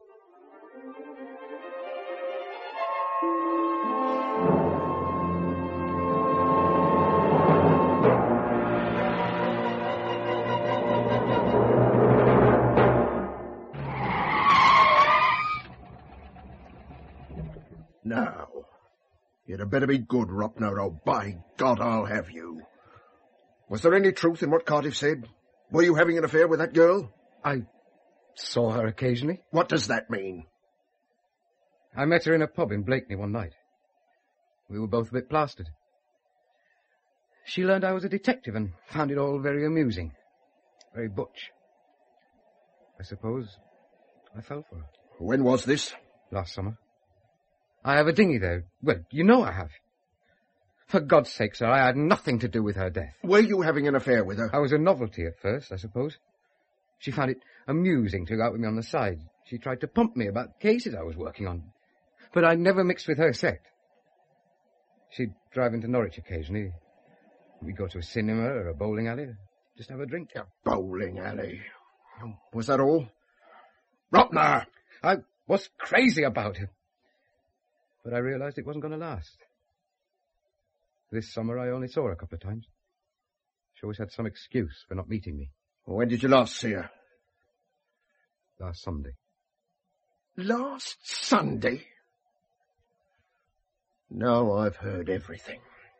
[SPEAKER 7] Now, you'd have better be good, Ropner, or by God I'll have you. Was there any truth in what Cardiff said? Were you having an affair with that girl?
[SPEAKER 8] I saw her occasionally.
[SPEAKER 7] What does that mean?
[SPEAKER 8] I met her in a pub in Blakeney one night. We were both a bit plastered. She learned I was a detective and found it all very amusing. Very butch. I suppose I fell for her.
[SPEAKER 7] When was this?
[SPEAKER 8] Last summer. I have a dinghy there. Well, you know I have. For God's sake, sir, I had nothing to do with her death.
[SPEAKER 7] Were you having an affair with her?
[SPEAKER 8] I was a novelty at first, I suppose. She found it amusing to go out with me on the side. She tried to pump me about cases I was working on. But I never mixed with her set. She'd drive into Norwich occasionally. We'd go to a cinema or a bowling alley, just have a drink.
[SPEAKER 7] A bowling alley? Was that all? Ropner!
[SPEAKER 8] I was crazy about her. But I realized it wasn't going to last. This summer I only saw her a couple of times. She always had some excuse for not meeting me.
[SPEAKER 7] When did you last see her?
[SPEAKER 8] Last Sunday.
[SPEAKER 7] Last Sunday? Now I've heard everything.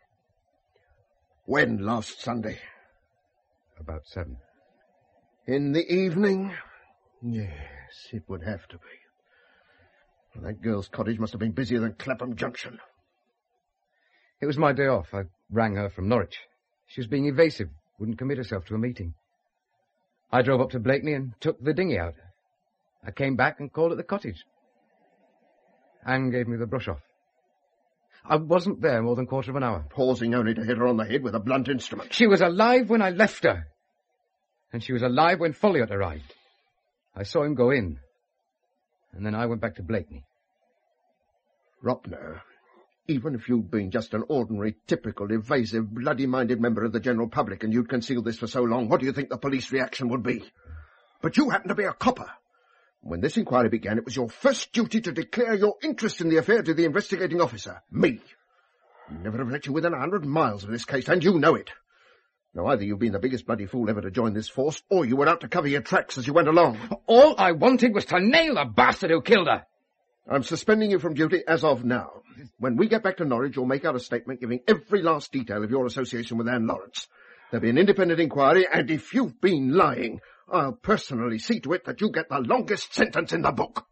[SPEAKER 7] When last Sunday?
[SPEAKER 8] About seven.
[SPEAKER 7] In the evening? Yes, it would have to be. Well, that girl's cottage must have been busier than Clapham Junction.
[SPEAKER 8] It was my day off. I rang her from Norwich. She was being evasive, wouldn't commit herself to a meeting. I drove up to Blakeney and took the dinghy out. I came back and called at the cottage. Anne gave me the brush off. I wasn't there more than a quarter of an hour.
[SPEAKER 7] Pausing only to hit her on the head with a blunt instrument.
[SPEAKER 8] She was alive when I left her. And she was alive when Folliot arrived. I saw him go in. And then I went back to Blakeney.
[SPEAKER 7] Ropner, even if you'd been just an ordinary, typical, evasive, bloody-minded member of the general public and you'd concealed this for so long, what do you think the police reaction would be? But you happen to be a copper. When this inquiry began, it was your first duty to declare your interest in the affair to the investigating officer, me. I'd never have let you within a hundred miles of this case, and you know it. Now, either you've been the biggest bloody fool ever to join this force, or you were out to cover your tracks as you went along.
[SPEAKER 8] All I wanted was to nail the bastard who killed her.
[SPEAKER 7] I'm suspending you from duty as of now. When we get back to Norwich, you'll make out a statement giving every last detail of your association with Anne Lawrence. There'll be an independent inquiry, and if you've been lying, I'll personally see to it that you get the longest sentence in the book.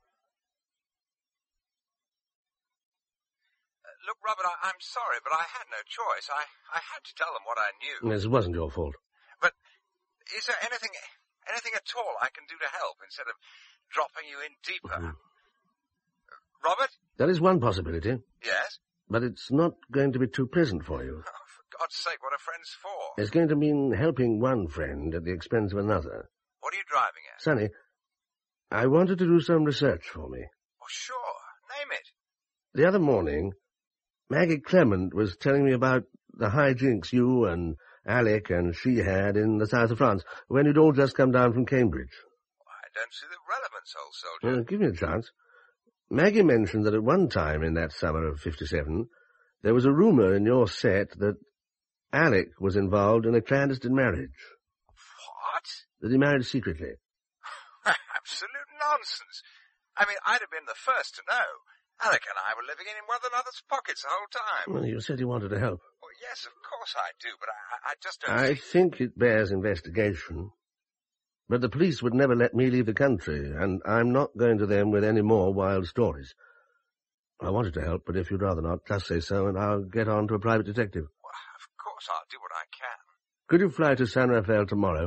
[SPEAKER 13] Look, Robert, I, I'm sorry, but I had no choice. I, I had to tell them what I knew.
[SPEAKER 5] This wasn't your fault.
[SPEAKER 13] But is there anything anything at all I can do to help instead of dropping you in deeper?
[SPEAKER 5] Mm-hmm.
[SPEAKER 13] Robert?
[SPEAKER 5] That is one possibility.
[SPEAKER 13] Yes?
[SPEAKER 5] But it's not going to be too pleasant for you.
[SPEAKER 13] Oh, for God's sake, what are friends for?
[SPEAKER 5] It's going to mean helping one friend at the expense of another.
[SPEAKER 13] What are you driving at?
[SPEAKER 5] Sonny, I wanted to do some research for me.
[SPEAKER 13] Oh, sure. Name it.
[SPEAKER 5] The other morning, Maggie Clement was telling me about the hijinks you and Alec and she had in the south of France, when you'd all just come down from Cambridge.
[SPEAKER 13] I don't see the relevance, old soldier.
[SPEAKER 5] Well, give me a chance. Maggie mentioned that at one time in that summer of fifty-seven, there was a rumour in your set that Alec was involved in a clandestine marriage.
[SPEAKER 13] What?
[SPEAKER 5] That he married secretly.
[SPEAKER 13] Absolute nonsense. I mean, I'd have been the first to know. Alec and I were living in one another's pockets the whole time.
[SPEAKER 5] Well, you said you wanted to help.
[SPEAKER 13] Well, yes, of course I do, but I, I just don't
[SPEAKER 5] I
[SPEAKER 13] see...
[SPEAKER 5] think it bears investigation. But the police would never let me leave the country, and I'm not going to them with any more wild stories. I wanted to help, but if you'd rather not, just say so, and I'll get on to a private detective.
[SPEAKER 13] Well, of course I'll do what I can.
[SPEAKER 5] Could you fly to San Rafael tomorrow?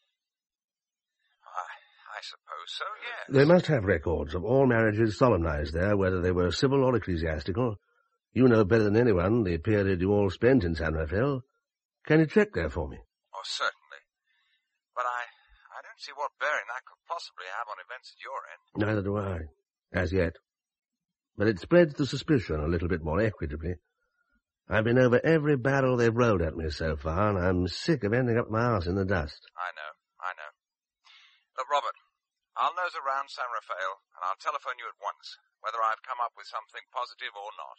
[SPEAKER 13] I, I suppose so, yes.
[SPEAKER 5] They must have records of all marriages solemnized there, whether they were civil or ecclesiastical. You know better than anyone the period you all spent in San Rafael. Can you check there for me?
[SPEAKER 13] Oh, certainly. But I... I don't see what bearing that could possibly have on events at your end.
[SPEAKER 5] Neither do I, as yet. But it spreads the suspicion a little bit more equitably. I've been over every barrel they've rolled at me so far, and I'm sick of ending up my arse in the dust.
[SPEAKER 13] I know, I know. Look, Robert, I'll nose around San Rafael, and I'll telephone you at once, whether I've come up with something positive or not.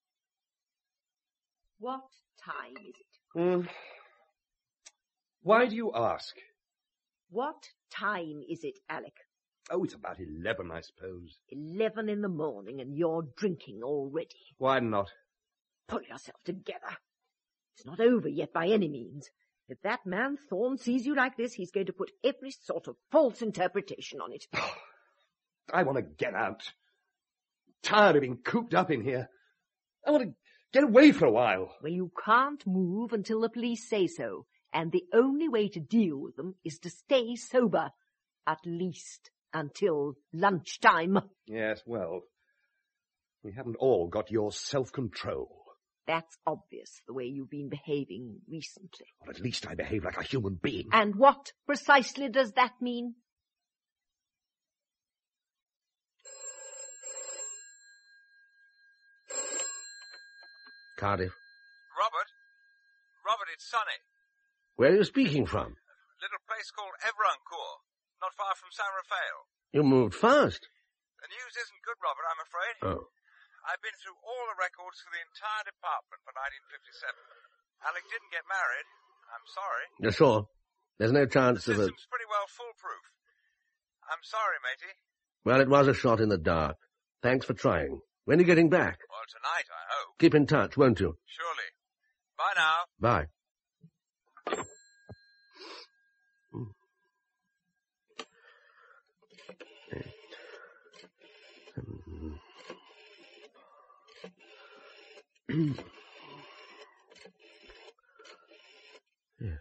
[SPEAKER 10] What time is it?
[SPEAKER 11] Mm. Why do you ask?
[SPEAKER 10] What time is it, Alec?
[SPEAKER 11] Oh, it's about eleven, I suppose.
[SPEAKER 10] Eleven in the morning, and you're drinking already.
[SPEAKER 11] Why not?
[SPEAKER 10] Pull yourself together. It's not over yet by any means. If that man Thorne sees you like this, he's going to put every sort of false interpretation on it.
[SPEAKER 11] I want to get out. I'm tired of being cooped up in here. I want to get away for a while.
[SPEAKER 10] Well, you can't move until the police say so. And the only way to deal with them is to stay sober, at least until lunchtime.
[SPEAKER 11] Yes, well, we haven't all got your self-control.
[SPEAKER 10] That's obvious, the way you've been behaving recently.
[SPEAKER 11] Well, at least I behave like a human being.
[SPEAKER 10] And what precisely does that mean?
[SPEAKER 5] Cardiff.
[SPEAKER 13] Robert? Robert, it's Sonny.
[SPEAKER 5] Where are you speaking from?
[SPEAKER 13] A little place called Evrancourt, not far from San Rafael.
[SPEAKER 5] You moved fast.
[SPEAKER 13] The news isn't good, Robert, I'm afraid.
[SPEAKER 5] Oh.
[SPEAKER 13] I've been through all the records for the entire department for nineteen fifty-seven. Alec didn't get married. I'm sorry.
[SPEAKER 5] You're sure? There's no chance
[SPEAKER 13] the
[SPEAKER 5] of a...
[SPEAKER 13] system's pretty well foolproof. I'm sorry, matey.
[SPEAKER 5] Well, it was a shot in the dark. Thanks for trying. When are you getting back?
[SPEAKER 13] Well, tonight, I hope.
[SPEAKER 5] Keep in touch, won't you?
[SPEAKER 13] Surely. Bye now.
[SPEAKER 5] Bye. Yes.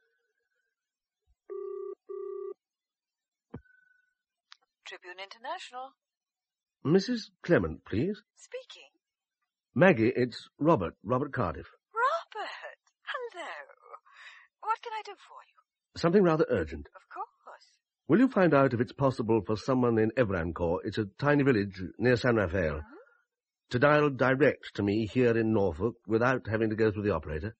[SPEAKER 18] Tribune International.
[SPEAKER 5] Missus Clement, please.
[SPEAKER 18] Speaking.
[SPEAKER 5] Maggie, it's Robert, Robert Cardiff.
[SPEAKER 18] Robert! Hello. What can I do for you?
[SPEAKER 5] Something rather urgent.
[SPEAKER 18] Of course.
[SPEAKER 5] Will you find out if it's possible for someone in Evrancourt, it's a tiny village near San Rafael, uh-huh. to dial direct to me here in Norfolk without having to go through the operator?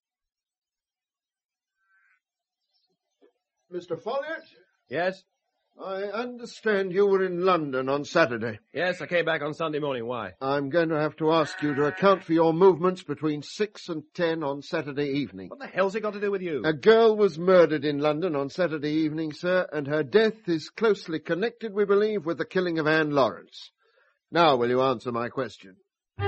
[SPEAKER 7] Mister Folliot?
[SPEAKER 12] Yes?
[SPEAKER 7] I understand you were in London on Saturday.
[SPEAKER 12] Yes, I came back on Sunday morning. Why?
[SPEAKER 7] I'm going to have to ask you to account for your movements between six and ten on Saturday evening.
[SPEAKER 12] What the hell's it got to do with you?
[SPEAKER 7] A girl was murdered in London on Saturday evening, sir, and her death is closely connected, we believe, with the killing of Anne Lawrence. Now, will you answer my question?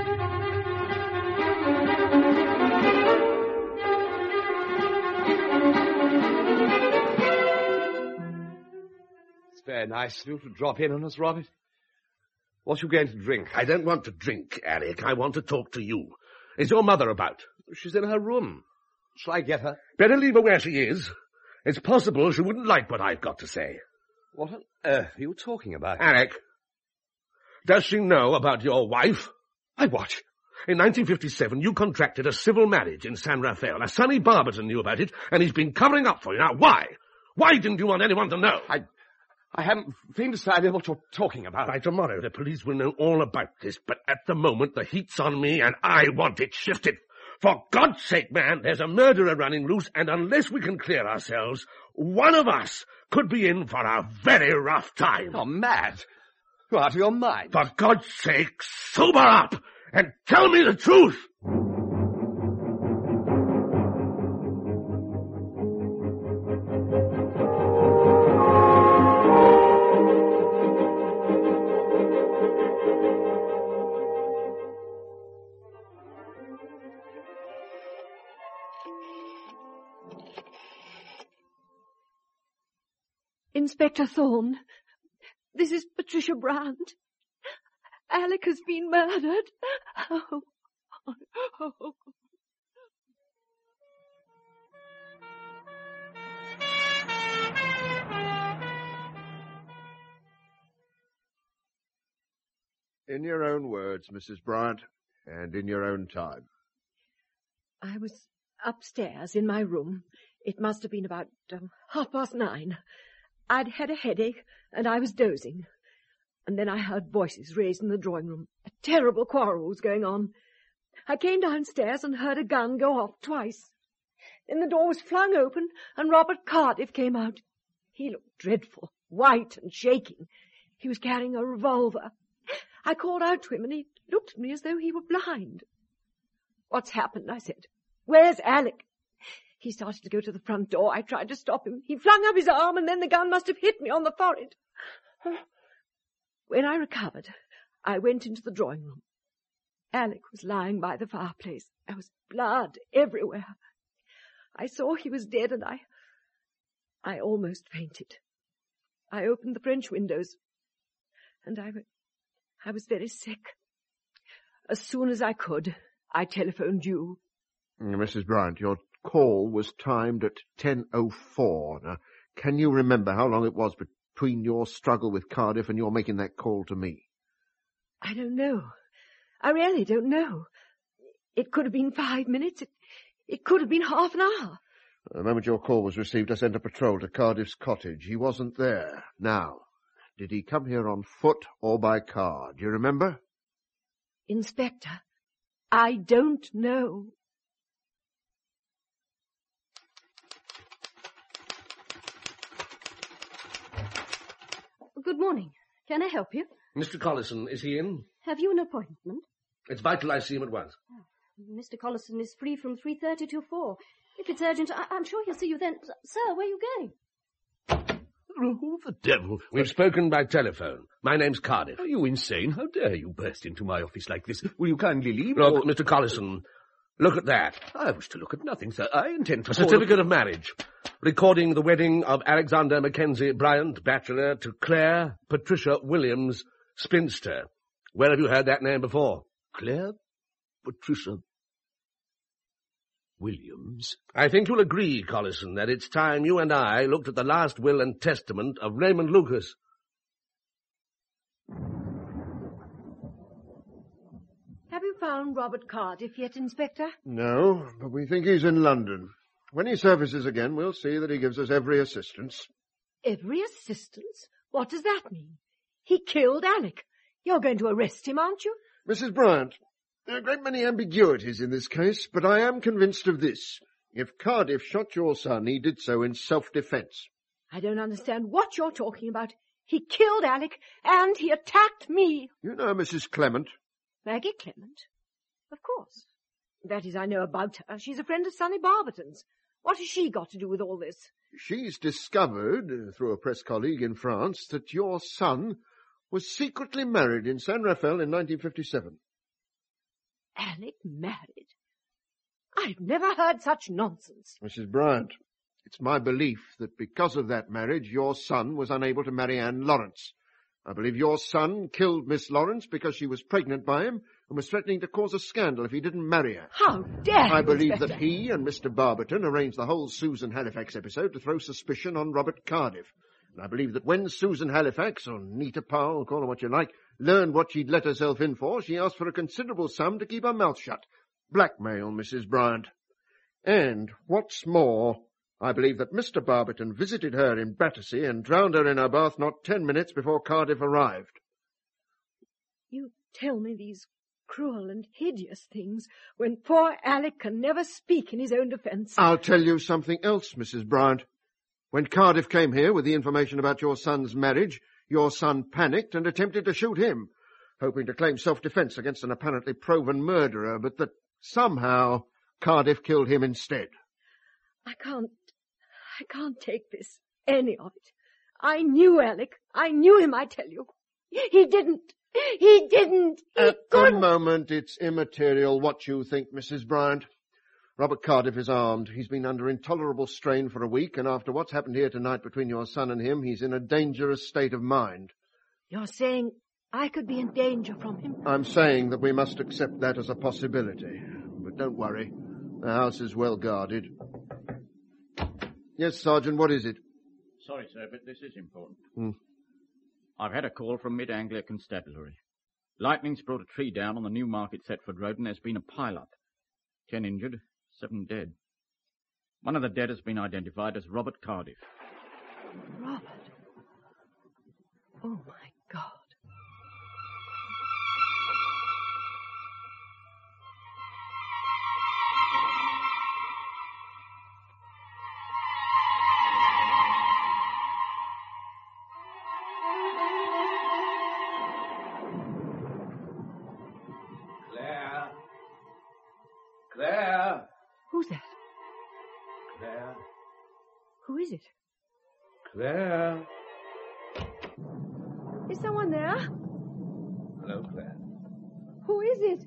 [SPEAKER 11] Very nice of you to drop in on us, Robert. What you going to drink?
[SPEAKER 5] I don't want to drink, Alec. I want to talk to you. Is your mother about?
[SPEAKER 11] She's in her room. Shall I get her?
[SPEAKER 5] Better leave her where she is. It's possible she wouldn't like what I've got to say.
[SPEAKER 11] What on earth are you talking about?
[SPEAKER 5] Alec, does she know about your wife?
[SPEAKER 11] I what?
[SPEAKER 5] In nineteen fifty-seven, you contracted a civil marriage in San Rafael. Now, Sonny Barberton knew about it, and he's been covering up for you. Now, why? Why didn't you want anyone to know?
[SPEAKER 11] I... I haven't been decided what you're talking about.
[SPEAKER 5] By tomorrow, the police will know all about this, but at the moment, the heat's on me, and I want it shifted. For God's sake, man, there's a murderer running loose, and unless we can clear ourselves, one of us could be in for a very rough time.
[SPEAKER 11] You're mad. You're out of your mind.
[SPEAKER 5] For God's sake, sober up, and tell me the truth!
[SPEAKER 10] Inspector Thorne, this is Patricia Brand. Alec has been murdered. Oh, oh, oh.
[SPEAKER 7] In your own words, Missus Bryant, and in your own time.
[SPEAKER 10] I was upstairs in my room. It must have been about um, half past nine. I'd had a headache, and I was dozing. And then I heard voices raised in the drawing room. A terrible quarrel was going on. I came downstairs and heard a gun go off twice. Then the door was flung open, and Robert Cardiff came out. He looked dreadful, white and shaking. He was carrying a revolver. I called out to him, and he looked at me as though he were blind. "What's happened?" I said. "Where's Alec?" He started to go to the front door. I tried to stop him. He flung up his arm, and then the gun must have hit me on the forehead. When I recovered, I went into the drawing room. Alec was lying by the fireplace. There was blood everywhere. I saw he was dead, and I... I almost fainted. I opened the French windows, and I... I was very sick. As soon as I could, I telephoned you.
[SPEAKER 7] Missus Bryant, your call was timed at ten oh four. Now, can you remember how long it was between your struggle with Cardiff and your making that call to me?
[SPEAKER 10] I don't know. I really don't know. It could have been five minutes. It, it could have been half an hour.
[SPEAKER 7] The moment your call was received, I sent a patrol to Cardiff's cottage. He wasn't there. Now, did he come here on foot or by car? Do you remember?
[SPEAKER 10] Inspector, I don't know.
[SPEAKER 2] Good morning. Can I help you?
[SPEAKER 5] Mister Collison, is he in?
[SPEAKER 2] Have you an appointment?
[SPEAKER 5] It's vital I see him at once.
[SPEAKER 2] Oh, Mister Collison is free from three thirty till four. If it's urgent, I- I'm sure he'll see you then. S- Sir, where are you going?
[SPEAKER 5] Who the devil? We've spoken by telephone. My name's Cardiff.
[SPEAKER 11] Are you insane? How dare you burst into my office like this? Will you kindly leave?
[SPEAKER 5] Look,
[SPEAKER 11] or...
[SPEAKER 5] Mister Collison, look at that.
[SPEAKER 11] I wish to look at nothing, sir. I intend to...
[SPEAKER 5] A certificate of marriage, recording the wedding of Alexander Mackenzie Bryant, bachelor, to Claire Patricia Williams, spinster. Where have you heard that name before?
[SPEAKER 11] Claire Patricia Williams?
[SPEAKER 5] I think you'll agree, Collison, that it's time you and I looked at the last will and testament of Raymond Lucas.
[SPEAKER 10] Have you found Robert Cardiff yet, Inspector?
[SPEAKER 7] No, but we think he's in London. When he surfaces again, we'll see that he gives us every assistance.
[SPEAKER 10] Every assistance? What does that mean? He killed Alec. You're going to arrest him, aren't you?
[SPEAKER 7] Missus Bryant, there are a great many ambiguities in this case, but I am convinced of this. If Cardiff shot your son, he did so in self-defence.
[SPEAKER 10] I don't understand what you're talking about. He killed Alec, and he attacked me.
[SPEAKER 7] You know Missus Clement?
[SPEAKER 10] Maggie Clement? Of course. That is, I know about her. She's a friend of Sonny Barberton's. What has she got to do with all this?
[SPEAKER 7] She's discovered, uh, through a press colleague in France, that your son was secretly married in San Rafael in nineteen fifty-seven.
[SPEAKER 10] Alec married? I've never heard such nonsense.
[SPEAKER 7] Missus Bryant, it's my belief that because of that marriage, your son was unable to marry Anne Lawrence. I believe your son killed Miss Lawrence because she was pregnant by him and was threatening to cause a scandal if he didn't marry her.
[SPEAKER 10] How dare
[SPEAKER 7] I
[SPEAKER 10] you,
[SPEAKER 7] believe
[SPEAKER 10] Inspector?
[SPEAKER 7] that he and Mister Barberton arranged the whole Susan Halifax episode to throw suspicion on Robert Cardiff. And I believe that when Susan Halifax, or Nita Powell, call her what you like, learned what she'd let herself in for, she asked for a considerable sum to keep her mouth shut. Blackmail, Missus Bryant. And, what's more, I believe that Mister Barberton visited her in Battersea and drowned her in her bath not ten minutes before Cardiff arrived.
[SPEAKER 10] You tell me these cruel and hideous things when poor Alec can never speak in his own defence.
[SPEAKER 7] I'll tell you something else, Missus Bryant. When Cardiff came here with the information about your son's marriage, your son panicked and attempted to shoot him, hoping to claim self-defence against an apparently proven murderer, but that somehow Cardiff killed him instead.
[SPEAKER 10] I can't, I can't take this, any of it. I knew Alec. I knew him, I tell you. He didn't. He didn't. He
[SPEAKER 7] At
[SPEAKER 10] couldn't.
[SPEAKER 7] the moment, it's immaterial what you think, Missus Bryant. Robert Cardiff is armed. He's been under intolerable strain for a week, and after what's happened here tonight between your son and him, he's in a dangerous state of mind.
[SPEAKER 10] You're saying I could be in danger from him?
[SPEAKER 7] I'm saying that we must accept that as a possibility. But don't worry. The house is well guarded. Yes, Sergeant, what is it?
[SPEAKER 19] Sorry, sir, but this is important.
[SPEAKER 7] Hmm.
[SPEAKER 19] I've had a call from Mid-Anglia Constabulary. Lightning's brought a tree down on the Newmarket Thetford Road, and there's been a pile-up. Ten injured, seven dead. One of the dead has been identified as Robert Cardiff.
[SPEAKER 10] Robert? Oh, my God.
[SPEAKER 11] Claire? Claire?
[SPEAKER 10] Who's that?
[SPEAKER 11] Claire?
[SPEAKER 10] Who is it?
[SPEAKER 11] Claire?
[SPEAKER 10] Is someone there?
[SPEAKER 11] Hello, Claire.
[SPEAKER 10] Who is it?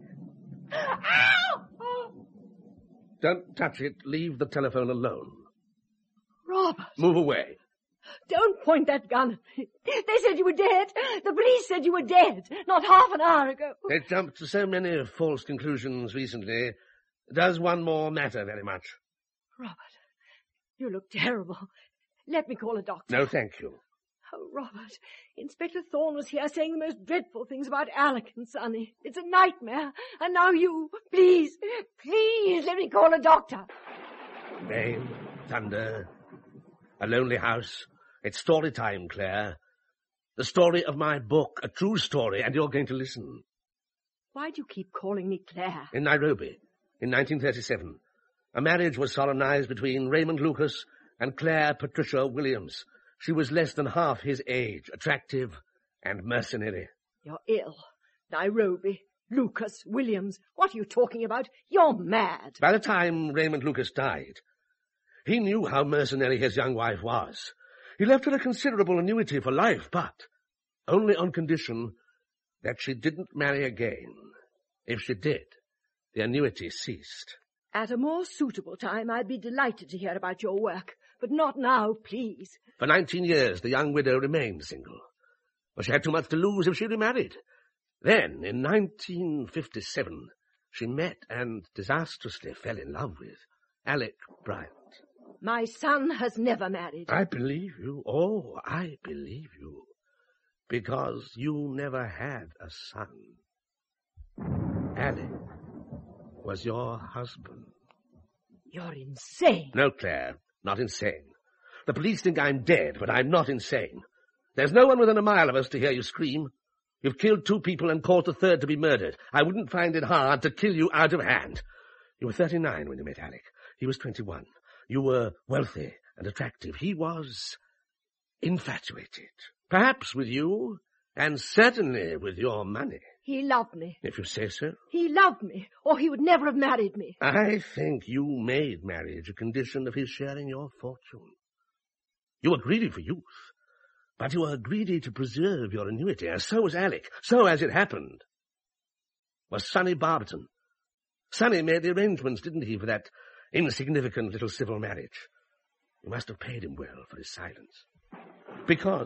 [SPEAKER 10] Ow! Oh,
[SPEAKER 5] Don't touch it. Leave the telephone alone.
[SPEAKER 10] Robert,
[SPEAKER 5] Move away.
[SPEAKER 10] don't point that gun at me. They said you were dead. The police said you were dead not half an hour ago.
[SPEAKER 5] They jumped to so many false conclusions recently. Does one more matter very much?
[SPEAKER 10] Robert, you look terrible. Let me call a doctor.
[SPEAKER 5] No, thank you.
[SPEAKER 10] Oh, Robert, Inspector Thorne was here saying the most dreadful things about Alec and Sonny. It's a nightmare. And now you, please, please let me call a doctor.
[SPEAKER 5] Rain, thunder, a lonely house. It's story time, Claire. The story of my book, a true story, and you're going to listen.
[SPEAKER 10] Why do you keep calling me Claire?
[SPEAKER 5] In Nairobi, in nineteen thirty-seven, a marriage was solemnized between Raymond Lucas and Claire Patricia Williams. She was less than half his age, attractive and mercenary.
[SPEAKER 10] You're ill. Nairobi, Lucas, Williams. What are you talking about? You're mad.
[SPEAKER 5] By the time Raymond Lucas died, he knew how mercenary his young wife was. He left her a considerable annuity for life, but only on condition that she didn't marry again. If she did, the annuity ceased.
[SPEAKER 10] At a more suitable time, I'd be delighted to hear about your work. But not now, please.
[SPEAKER 5] For nineteen years, the young widow remained single. But she had too much to lose if she remarried. Then, in nineteen fifty-seven, she met and disastrously fell in love with Alec Bryant.
[SPEAKER 10] My son has never married.
[SPEAKER 5] I believe you. Oh, I believe you. Because you never had a son. Alec was your husband.
[SPEAKER 10] You're insane.
[SPEAKER 5] No, Claire, not insane. The police think I'm dead, but I'm not insane. There's no one within a mile of us to hear you scream. You've killed two people and caused a third to be murdered. I wouldn't find it hard to kill you out of hand. You were thirty-nine when you met Alec. He was twenty-one. You were wealthy and attractive. He was infatuated. Perhaps with you, and certainly with your money.
[SPEAKER 10] He loved me.
[SPEAKER 5] If you say so.
[SPEAKER 10] He loved me, or he would never have married me.
[SPEAKER 5] I think you made marriage a condition of his sharing your fortune. You were greedy for youth, but you were greedy to preserve your annuity, and so was Alec. So, as it happened, was Sonny Barberton. Sonny made the arrangements, didn't he, for that insignificant little civil marriage? You must have paid him well for his silence. Because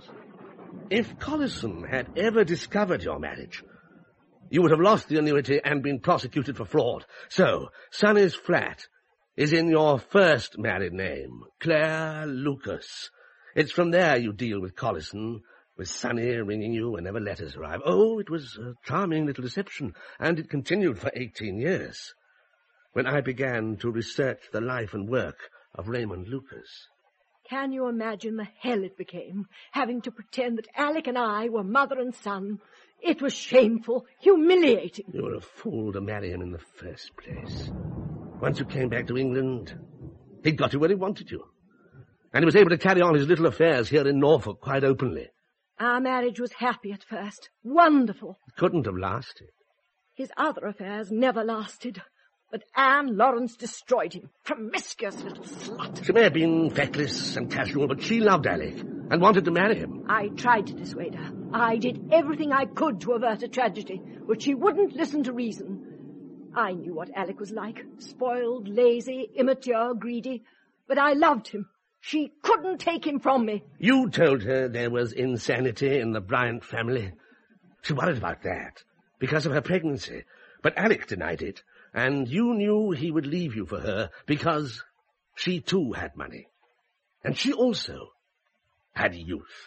[SPEAKER 5] if Collison had ever discovered your marriage, you would have lost the annuity and been prosecuted for fraud. So, Sonny's flat is in your first married name, Claire Lucas. It's from there you deal with Collison, with Sonny ringing you whenever letters arrive. Oh, it was a charming little deception, and it continued for eighteen years, when I began to research the life and work of Raymond Lucas.
[SPEAKER 10] Can you imagine the hell it became, having to pretend that Alec and I were mother and son? It was shameful, humiliating.
[SPEAKER 5] You were a fool to marry him in the first place. Once you came back to England, he'd got you where he wanted you. And he was able to carry on his little affairs here in Norfolk quite openly.
[SPEAKER 10] Our marriage was happy at first. Wonderful.
[SPEAKER 5] It couldn't have lasted.
[SPEAKER 10] His other affairs never lasted. But Anne Lawrence destroyed him. Promiscuous little slut.
[SPEAKER 5] She may have been feckless and casual, but she loved Alec and wanted to marry him.
[SPEAKER 10] I tried to dissuade her. I did everything I could to avert a tragedy, but she wouldn't listen to reason. I knew what Alec was like. Spoiled, lazy, immature, greedy. But I loved him. She couldn't take him from me.
[SPEAKER 5] You told her there was insanity in the Bryant family. She worried about that because of her pregnancy. But Alec denied it. And you knew he would leave you for her because she too had money. And she also had youth.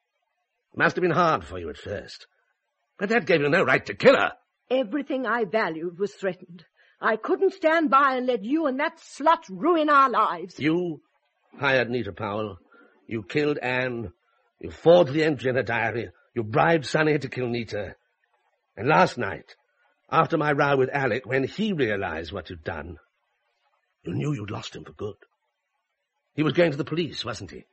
[SPEAKER 5] It must have been hard for you at first. But that gave you no right to kill her.
[SPEAKER 10] Everything I valued was threatened. I couldn't stand by and let you and that slut ruin our lives.
[SPEAKER 5] You hired Nita Powell. You killed Anne. You forged the entry in her diary. You bribed Sonny to kill Nita. And last night, after my row with Alec, when he realized what you'd done, you knew you'd lost him for good. He was going to the police, wasn't he?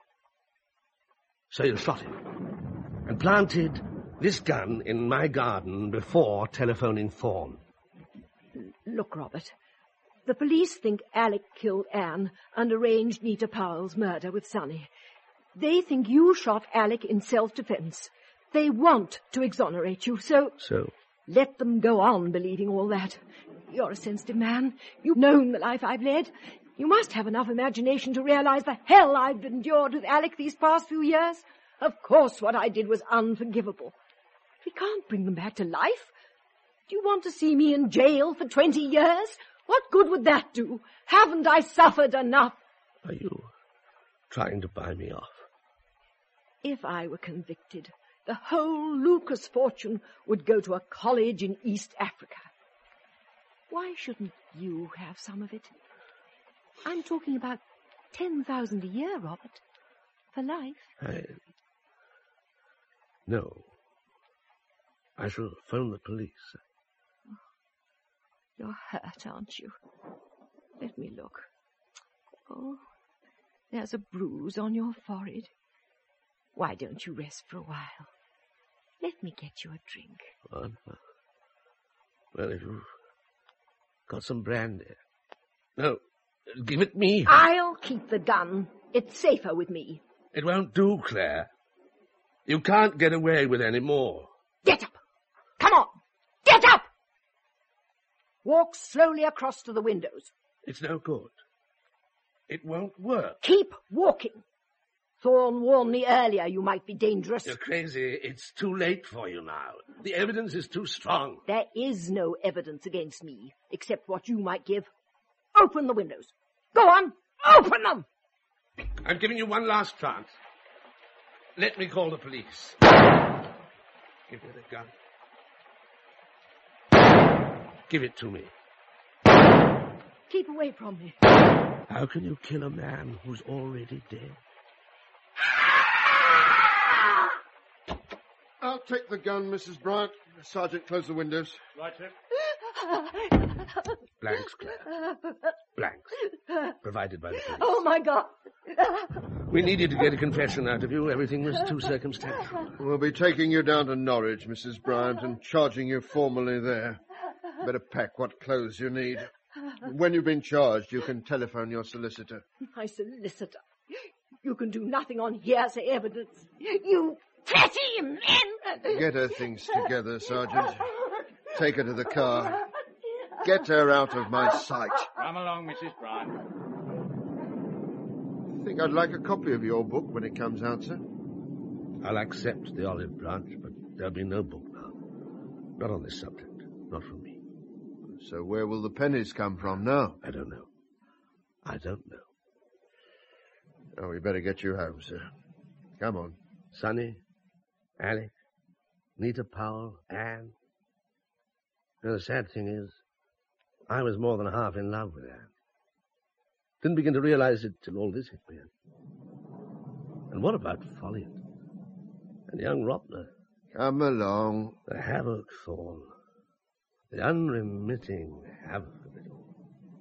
[SPEAKER 5] So you shot him and planted this gun in my garden before telephoning Thorne.
[SPEAKER 10] Look, Robert, the police think Alec killed Anne and arranged Nita Powell's murder with Sonny. They think you shot Alec in self-defense. They want to exonerate you, so...
[SPEAKER 5] So?
[SPEAKER 10] Let them go on believing all that. You're a sensitive man. You've known the life I've led. You must have enough imagination to realize the hell I've endured with Alec these past few years. Of course what I did was unforgivable. We can't bring them back to life. Do you want to see me in jail for twenty years? What good would that do? Haven't I suffered enough?
[SPEAKER 5] Are you trying to buy me off?
[SPEAKER 10] If I were convicted, the whole Lucas fortune would go to a college in East Africa. Why shouldn't you have some of it? I'm talking about ten thousand a year, Robert. For life.
[SPEAKER 5] I... No. I shall phone the police.
[SPEAKER 10] You're hurt, aren't you? Let me look. Oh, there's a bruise on your forehead. Why don't you rest for a while? Let me get you a drink.
[SPEAKER 5] What? Well, if you've got some brandy. No, give it me.
[SPEAKER 10] I'll keep the gun. It's safer with me.
[SPEAKER 5] It won't do, Claire. You can't get away with any more.
[SPEAKER 10] Get up! Come on! Get up! Walk slowly across to the windows.
[SPEAKER 5] It's no good. It won't work.
[SPEAKER 10] Keep walking. Thorne warned me earlier you might be dangerous.
[SPEAKER 5] You're crazy. It's too late for you now. The evidence is too strong.
[SPEAKER 10] There is no evidence against me, except what you might give. Open the windows. Go on, open them!
[SPEAKER 5] I'm giving you one last chance. Let me call the police. Give me the gun. Give it to me.
[SPEAKER 10] Keep away from me.
[SPEAKER 5] How can you kill a man who's already dead?
[SPEAKER 7] I'll take the gun, Missus Bryant. Sergeant, close the windows.
[SPEAKER 12] Right, sir.
[SPEAKER 5] Blanks, Claire. Blanks. Provided by the police.
[SPEAKER 10] Oh, my God.
[SPEAKER 5] We needed to get a confession out of you. Everything was too circumstantial.
[SPEAKER 7] We'll be taking you down to Norwich, Missus Bryant, and charging you formally there. Better pack what clothes you need. When you've been charged, you can telephone your solicitor.
[SPEAKER 10] My solicitor? You can do nothing on hearsay evidence. You petty men!
[SPEAKER 7] Get her things together, Sergeant. Take her to the car. Get her out of my sight.
[SPEAKER 19] Come along, Missus Bryant.
[SPEAKER 7] I think I'd like a copy of your book when it comes out, sir.
[SPEAKER 5] I'll accept the olive branch, but there'll be no book now. Not on this subject. Not from me.
[SPEAKER 7] So where will the pennies come from now?
[SPEAKER 5] I don't know. I don't know.
[SPEAKER 7] Oh, we better get you home, sir. Come on.
[SPEAKER 5] Sonny, Alec, Nita Powell, Anne. You know, the sad thing is, I was more than half in love with Anne. Didn't begin to realize it till all this hit me. And what about Folliot? And young Ropner?
[SPEAKER 7] Come along.
[SPEAKER 5] The havoc thorn. The unremitting havoc of it all.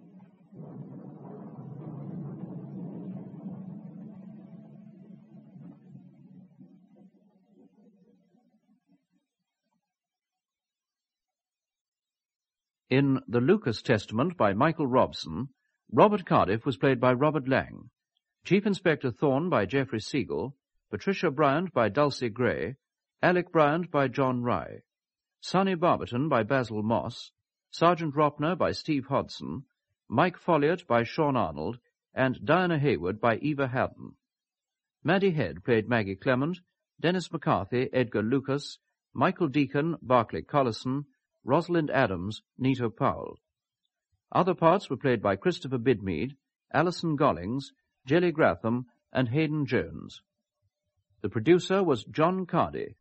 [SPEAKER 3] In The Lucas Testament by Michael Robson, Robert Cardiff was played by Robert Lang, Chief Inspector Thorne by Geoffrey Siegel, Patricia Bryant by Dulcie Gray, Alec Bryant by John Rye, Sonny Barberton by Basil Moss, Sergeant Ropner by Steve Hodson, Mike Folliot by Sean Arnold, and Diana Hayward by Eva Haddon. Maddie Head played Maggie Clement, Dennis McCarthy, Edgar Lucas, Michael Deacon, Barclay Collison, Rosalind Adams, Nita Powell. Other parts were played by Christopher Bidmead, Alison Gollings, Jelly Gratham, and Hayden Jones. The producer was John Cardy,